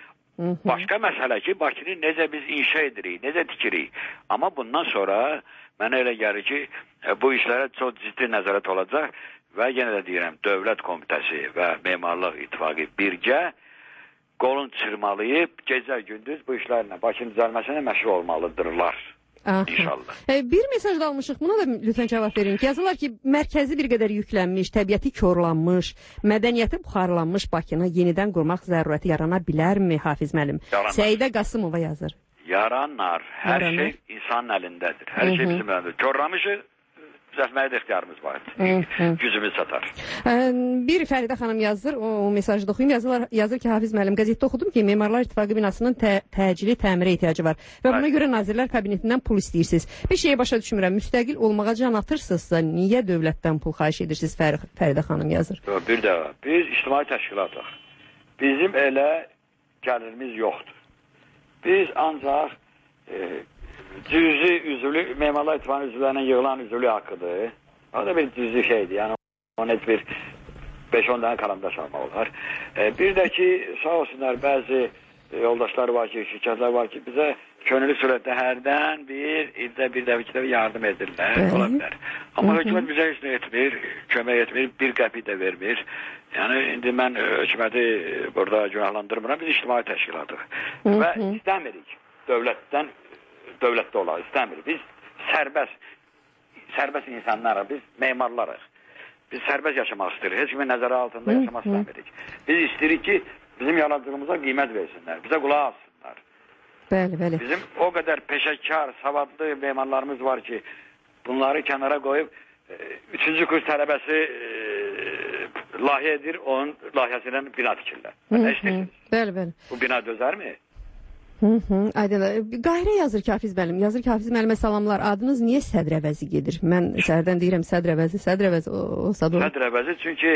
S18: Başqa məsələ ki, Bakını necə biz inşa edirik, necə tikirik. Amma bundan sonra mənə elə gəlir ki, bu işlərə çox ciddi nəzarət olacaq və yenə də deyirəm, Dövlət Komitəsi və Memarlıq İttifaqı birgə qolun çırmalayıb, gecə-gündüz bu işlərlə Bakının düzəlməsinə məşğul olmalıdırlar. İnşallah.
S5: Bir mesaj da almışıq, buna da lütfən cavab verin. Yazırlar ki, mərkəzi bir qədər yüklənmiş, təbiəti korlanmış, mədəniyyəti buxarlanmış Bakını yenidən qurmaq zərurəti yarana bilərmi, Hafiz müəllim? Səidə Qasımova yazır.
S18: Yaranar. Hər şey insanın əlindədir. Hər şey bizim əlindədir. Körlamışı düzəltməyə də ixtiyarımız var. Gücümüz çatar.
S5: Bir Fəridə xanım yazır, o mesajı da oxuyum. Yazır ki, Hafiz müəllim, qəzetdə oxudum ki, Memarlar İttifaqı binasının təcili təmirə ehtiyacı var və buna görə Nazirlər Kabinetindən pul istəyirsiniz. Bir şeyi başa düşmürəm, müstəqil olmağa can atırsınızsa, niyə dövlətdən pul xahiş edirsiniz, Fəridə xanım yazır.
S18: Bir də, biz ictimai təşkilatıq. Bizim elə gəlirimiz yoxdur. Biz ancaq cüzi üzvlü, Memarlar İttifaqının üzvlərindən yığılan üzvlü haqqıdır. O da bir cüzi şeydir. Yəni, onun heç bir 5-10 dənə karandaş almaq olar. Bir də ki, sağ olsunlar, bəzi yoldaşlar var ki, şirkətlər var ki, bizə könüllü surətdə hərdən bir dəfə yardım edirlər, ola bilər. Amma hökumət bizə heç nə etmir, kömək etmir, bir qəpi də vermir. Yəni indi mən hökuməti burada günahlandırmıram, biz ictimai təşkilatıq. Və istəmirik dövlətdə olaq, istəmirik. Biz sərbəst insanlarıq, biz memarlarıq. Biz sərbəst yaşamaq istəyirik, heç kimin nəzəri altında yaşamaq istəmirik. Biz istəyirik ki, bizim yaradıcılığımıza qiymət versinlər, bizə qulaq assınlar.
S5: Bəli.
S18: Bizim o qədər peşəkar, savadlı memarlarımız var ki, bunları kənara qoyub, 3-cü kurs tələbəsi layihə edir, onun layihəsindən bina tikirlər. Nə istəyirsiniz?
S5: Bəli.
S18: Bu bina dözərmi?
S5: Aydın. Qahirə yazır Kafiz müəllim. Yazır Kafiz müəllimə salamlar. Adınız niyə sədr əvəzi gedir? Mən səhərdən deyirəm sədr əvəzi olsa da.
S18: Sədr əvəzi çünki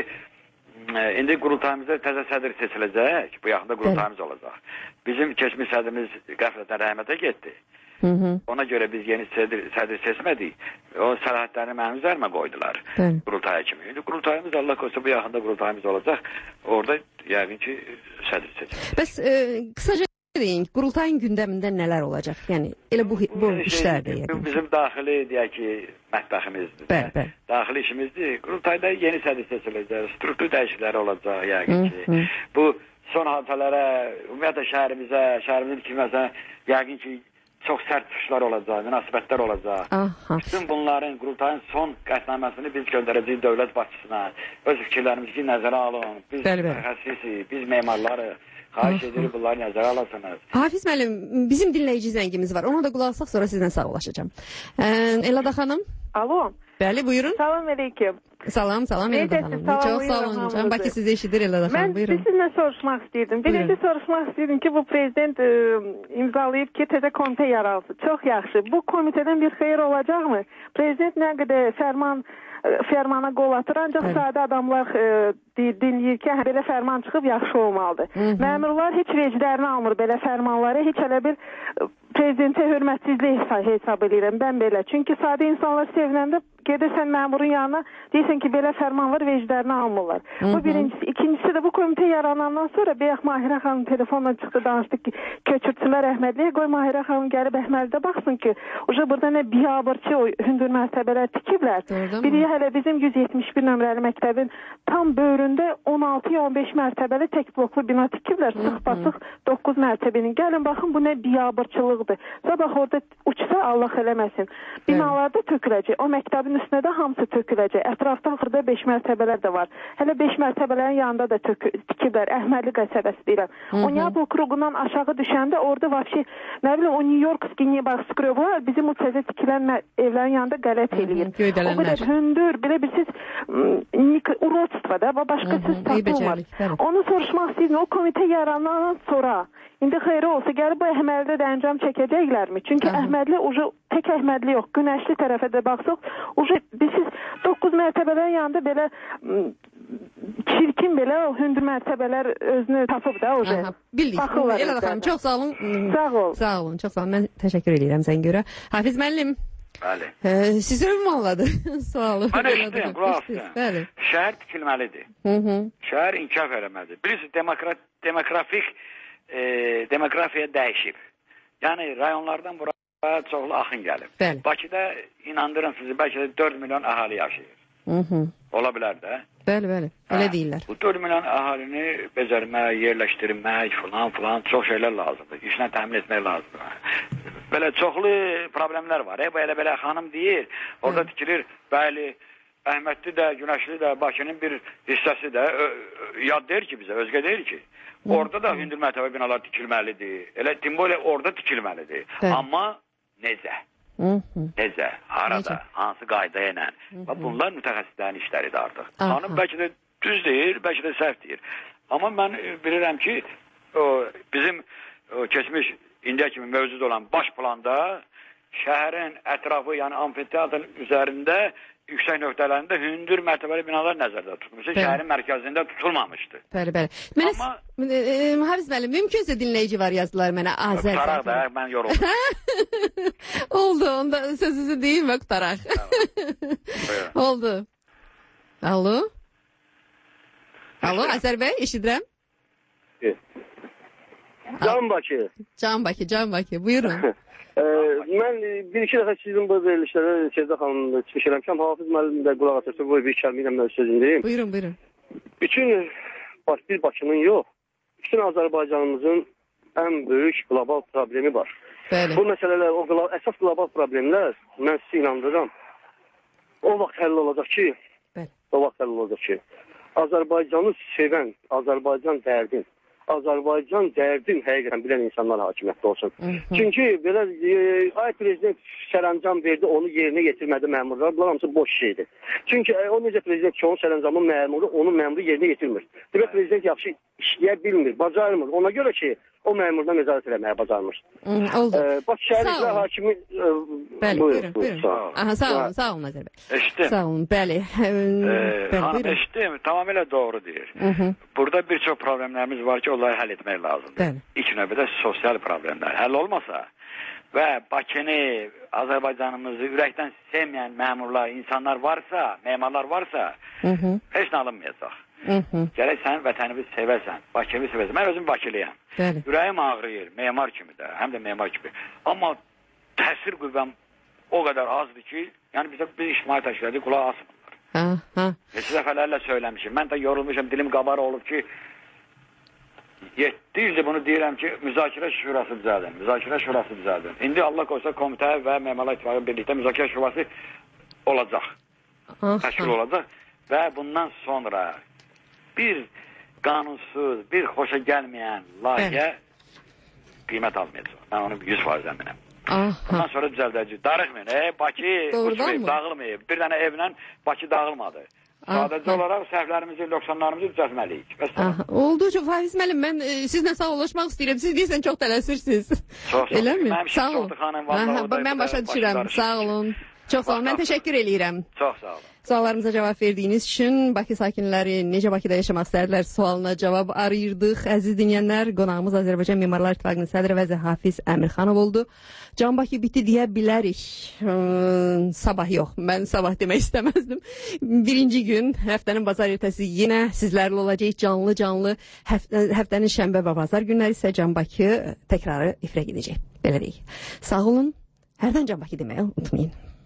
S18: indi qurultayımızda təzə sədr seçiləcək. Bu yaxında qurultayımız olacaq. Bizim keçmiş sədrimiz qəflətən rəhmətə getdi. Ona görə biz yeni sədr seçmədik. O sərahətlərini mənim üzərimə qoydular. Qurultaya kimi. İndi qurultayımız Allah qoysa bu yaxında qurultayımız olacaq. Orada yəqin ki sədr seçilir.
S5: Bəs qısaca deyin, qurultayın gündəmində nələr olacaq? Yəni elə bu işlərdə yəqin.
S18: Bizim daxili deyək ki mətbəximizdir.
S5: Bəli.
S18: Daxili işimizdir. Qurultayda yeni sədr seçiləcək. Struktur dəyişiklikləri olacaq yəqin ki. Bu son hadisələrə, ümumiyyətlə şəhərimizin tikilməsinə yəqin ki çox sərt çıxışlar olacaq, münasibətlər olacaq. Bütün bunların qurultayın son qətnaməsini biz göndərəcəyik dövlət başçısına. Öz fikirlərimizi nəzərə alın. Biz mütəxəssisik, biz memarlarıq. Xahiş edirik bunları nəzərə alasınız.
S5: Hafiz müəllim, bizim dinləyici zəngimiz var. Ona da qulaq asaq, sonra sizlə sağollaşacağam. Elada xanım.
S2: Alo.
S5: Bəli, buyurun.
S2: Salam əleykum.
S5: Salam, Elada xanım. Çox sağ olun. Can Bakı sizi eşidir Elada xanım. Buyurun.
S2: Mən sizinlə soruşmaq istəyirdim. Birinci soruşmaq istəyirdim ki, bu prezident imzalayıb ki, təzə komitə yaralsın. Çox yaxşı. Bu komitədən bir xeyir olacaqmı? Prezident nə qədər fərmana qol atır, ancaq sadə adamlar dinləyir ki, belə fərman çıxıb yaxşı olmalıdır. Məmurlar heç veclərini almır belə fərmanları, heç elə bir prezidentə hörmətsizlik hesab edirəm mən belə. Çünki sadə insanlar sevinəndə gedirsən məmurun yanına, deyirsən ki, belə fərman var, veclərini almırlar. Bu birincisi. İkincisi də bu komitə yaranandan sonra bəyək Mahirə xanım telefonla çıxdı, danışdı ki, köçürtsünlər Əhmədliyə, qoy Mahirə xanım gəlib Əhmədidə baxsın ki, burada nə biabırçı hündür mərtəbələr tikiblər. Biri hələ bizim 171 nömrəli məktəbin tam böyründə 16-15 mərtəbəli tək bloklu bina tikiblər. Sıx-basıq 9 mərtəbənin. Gəlin baxın, bu nə biabırçılıqdır. Sabah orada uçsa Allah eləməsin. Binalarda töküləcək. O məktəbin üstünə də hamısı töküləcək. Ətrafda axırda 5 mərtəbələr də var. Hələ 5 mərtəbələrin yanında da tikiblər. Əhmədli qəsəbəsi deyirəm. Onyab okruğundan aşağı düşəndə orada vəbşi, nə bilim, o New York skrovar bizim o təzə tikilən evlərin yanında qələt eləyir. O qədər hündür, belə bir siz urotstva da, başqa siz tapılmır. Onu soruşmaq istəyirəm. O komitə yaranandan sonra İndi xeyri olsa, gəlib bu Əhmədlidə də əncam çəkəcəklərmi? Çünki Əhmədli tək Əhmədli yox, Günəşli tərəfə də baxsaq, biz 9 mərtəbələrin yanında belə çirkin belə o hündür mərtəbələr özünü tapıb da o
S5: bildik. Elada xanım, çox sağ olun. Sağ olun, çox sağ olun. Mən təşəkkür edirəm sən görə. Hafiz müəllim.
S18: Bəli.
S5: Siz övməladı sualı.
S18: Mən eşitdim, qulaq asdım. Şəhər tikilməlidir. Şəhər inkişaf eləməlidir. Bilirsiniz, demografiya dəyişib. Yəni rayonlardan bura çoxlu axın gəlib. Bakıda inandırın sizi, bəlkə də 4 milyon əhali yaşayır. Ola bilər də.
S5: Bəli, elə deyirlər.
S18: Bu 4 milyon əhalini becərmək, yerləşdirmək, filan çox şeylər lazımdır. İşlə təmin etmək lazımdır. Belə çoxlu problemlər var. Belə xanım deyir, orada tikilir, bəli, Əhmədli də, Günəşli də, Bakının bir hissəsi də yad deyir ki bizə, özgə deyir ki. Orada da hündür mərtəbə binalar tikilməlidir. Elə Timboyla orada tikilməlidir. Amma necə? Necə? Harada? Hansı qaydaya ilə? Bunlar mütəxəssislərin işləridir artıq. Xanım bəlkə də düz deyir, bəlkə də səhv deyir. Amma mən bilirəm ki, bizim keçmiş indiyə kimi mövcud olan baş planda şəhərin ətrafı, yəni amfiteatrın üzərində yüksək nöqtələrində hündür mərtəbəli binalar nəzərdə tutulmuşdur. Şəhərin mərkəzində tutulmamışdı.
S5: Bəli. Hafiz müəllim, mümkünsə dinləyici var yazdılar mənə.
S18: Qutaraq da, mən yoruldum.
S5: Oldu, onda sözünüzü deyim və qutaraq. Oldu. Alo, Azər bəy, eşidirəm. Can Bakı, buyurun.
S3: Mən bir-iki dəfə sizin bu verilişlərə Sevda xanımla çıxış eləmişəm. Hafiz müəllim də qulaq asırsa, qoy bir kəlmə ilə mən sözüm deyim.
S5: Buyurun.
S3: bütün bir Bakının yox, bütün Azərbaycanımızın ən böyük qlobal problemi var.
S5: Bəli.
S3: Bu məsələlər, əsas qlobal problemlər, mən sizi inandırıram, o vaxt həll olacaq ki, Azərbaycanı sevən, Azərbaycan dərdin həqiqətən bilən insanlar hakimiyyətdə olsun. Çünki belə ay prezident sərəncam verdi, onu yerinə yetirmədi məmurlar. Bunlar hamısı boş şeydir. Çünki o necə prezident ki, onun sərəncamın məmuru, onun məmuru yerinə yetirmir. Demək prezident yaxşı işləyə bilmir, bacarmır. Ona görə ki, o məmurdan nəzarət eləməyə bacarmır.
S5: Oldu.
S3: Bax, şəhərliklər hakimi...
S5: Buyurun. Sağ olun Azər bəy.
S18: Eşitdim.
S5: Sağ olun, bəli.
S18: Hanım, eşitdim, tamamilə doğru deyir. Burada bir çox problemlərimiz var ki, onları həll etmək lazımdır. İlk növbədə sosial problemlər həll olmasa və Bakını, Azərbaycanımızı ürəkdən sevməyən məmurlar, insanlar varsa, memarlar varsa, heç nə alınmayacaq. Gərək sən vətənimizi sevəsən, Bakını sevəsən. Mən özüm Bakılıyam. Ürəyim ağrıyır, memar kimi də, həm də memar kimi. Amma təsir qüvvəm o qədər azdır ki, yəni biz ictimai təşkilatı qulaq asmırlar. Neçə dəfələrlə söyləmişim. Mən də yorulmuşam, dilim qabar olub ki, 7 ildir bunu deyirəm ki, müzakirə şurası düzəldin. İndi Allah qoysa komitə və Memarlar İttifaqı birlikdə müzakirə şurası olacaq. Təşkil olacaq və bundan sonra bir qanunsuz, bir xoşa gəlməyən layihə qiymət almayacaq. Mən onu 100% əminəm. Bundan sonra düzəldəcək. Darıxmayın. Bakı dağılmayıb. Bir dənə evlə Bakı dağılmadı. Sadəcə olaraq səhvlərimizi, nöqsanlarımızı düzəltməliyik.
S5: Oldu. Faiz müəllim, mən sizlə sağollaşmaq istəyirəm. Siz deyirsən, çox tələsirsiniz. Eləmi? Sağ olun. Mən başa düşürəm. Sağ olun. Çox sağ olun. Mən təşəkkür eləyirəm.
S18: Çox sağ olun.
S5: Suallarımıza cavab verdiyiniz üçün Bakı sakinləri necə Bakıda yaşamaq istərlər sualına cavab arayırdıq. Əziz dinləyənlər, qonağımız Azərbaycan Memarlar İttifaqının sədri vəzir Hafiz Əmirxanov oldu. Can Bakı bitti deyə bilərik. Sabah yox, mən sabah demək istəməzdim. Birinci gün, həftənin bazar ertəsi yenə sizlərlə olacaq canlı. Həftənin şənbə və bazar günləri isə Can Bakı təkrarı efirə gedəcək. Belə deyək. Sağ olun. Hərdən Can Bakı deməyi unutmayın.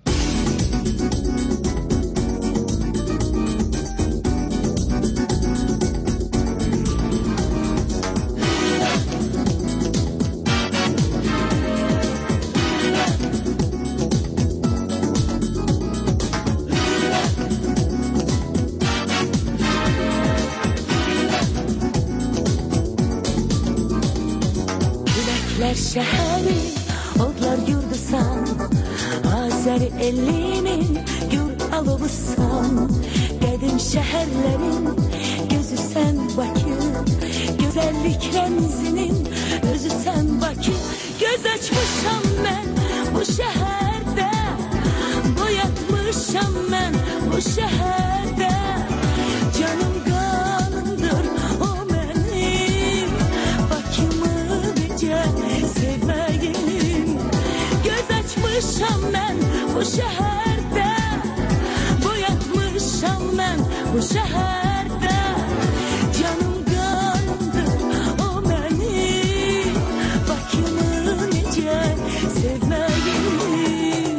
S7: Şəhəri, odlar yurdusan, Azəri ellinin gür alovusan, qədim şəhərlərin gözüsən Bakı, gözəllik rəmzinin özüsən Bakı. Göz açmışam mən bu şəhərdə, boyatmışam mən bu şəhərdə, canım qanımdır o mənim, Bakımı necə sevməyim. Göz açmışam mən bu şəhərdə, boyatmışam mən bu şəhərdə, canım qanımdır o mənim, Bakımı necə sevməyim.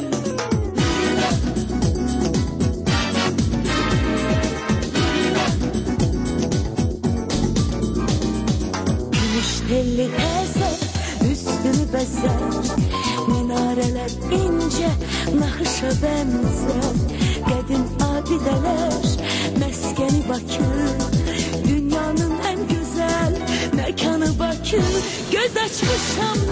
S7: Gümüş telli əzər üstünü bəzər, minarələr incə naxışa bənzər, qədim abidələr məskəni Bakı, dünyanın ən gözəl məkanı Bakı. Göz açmışam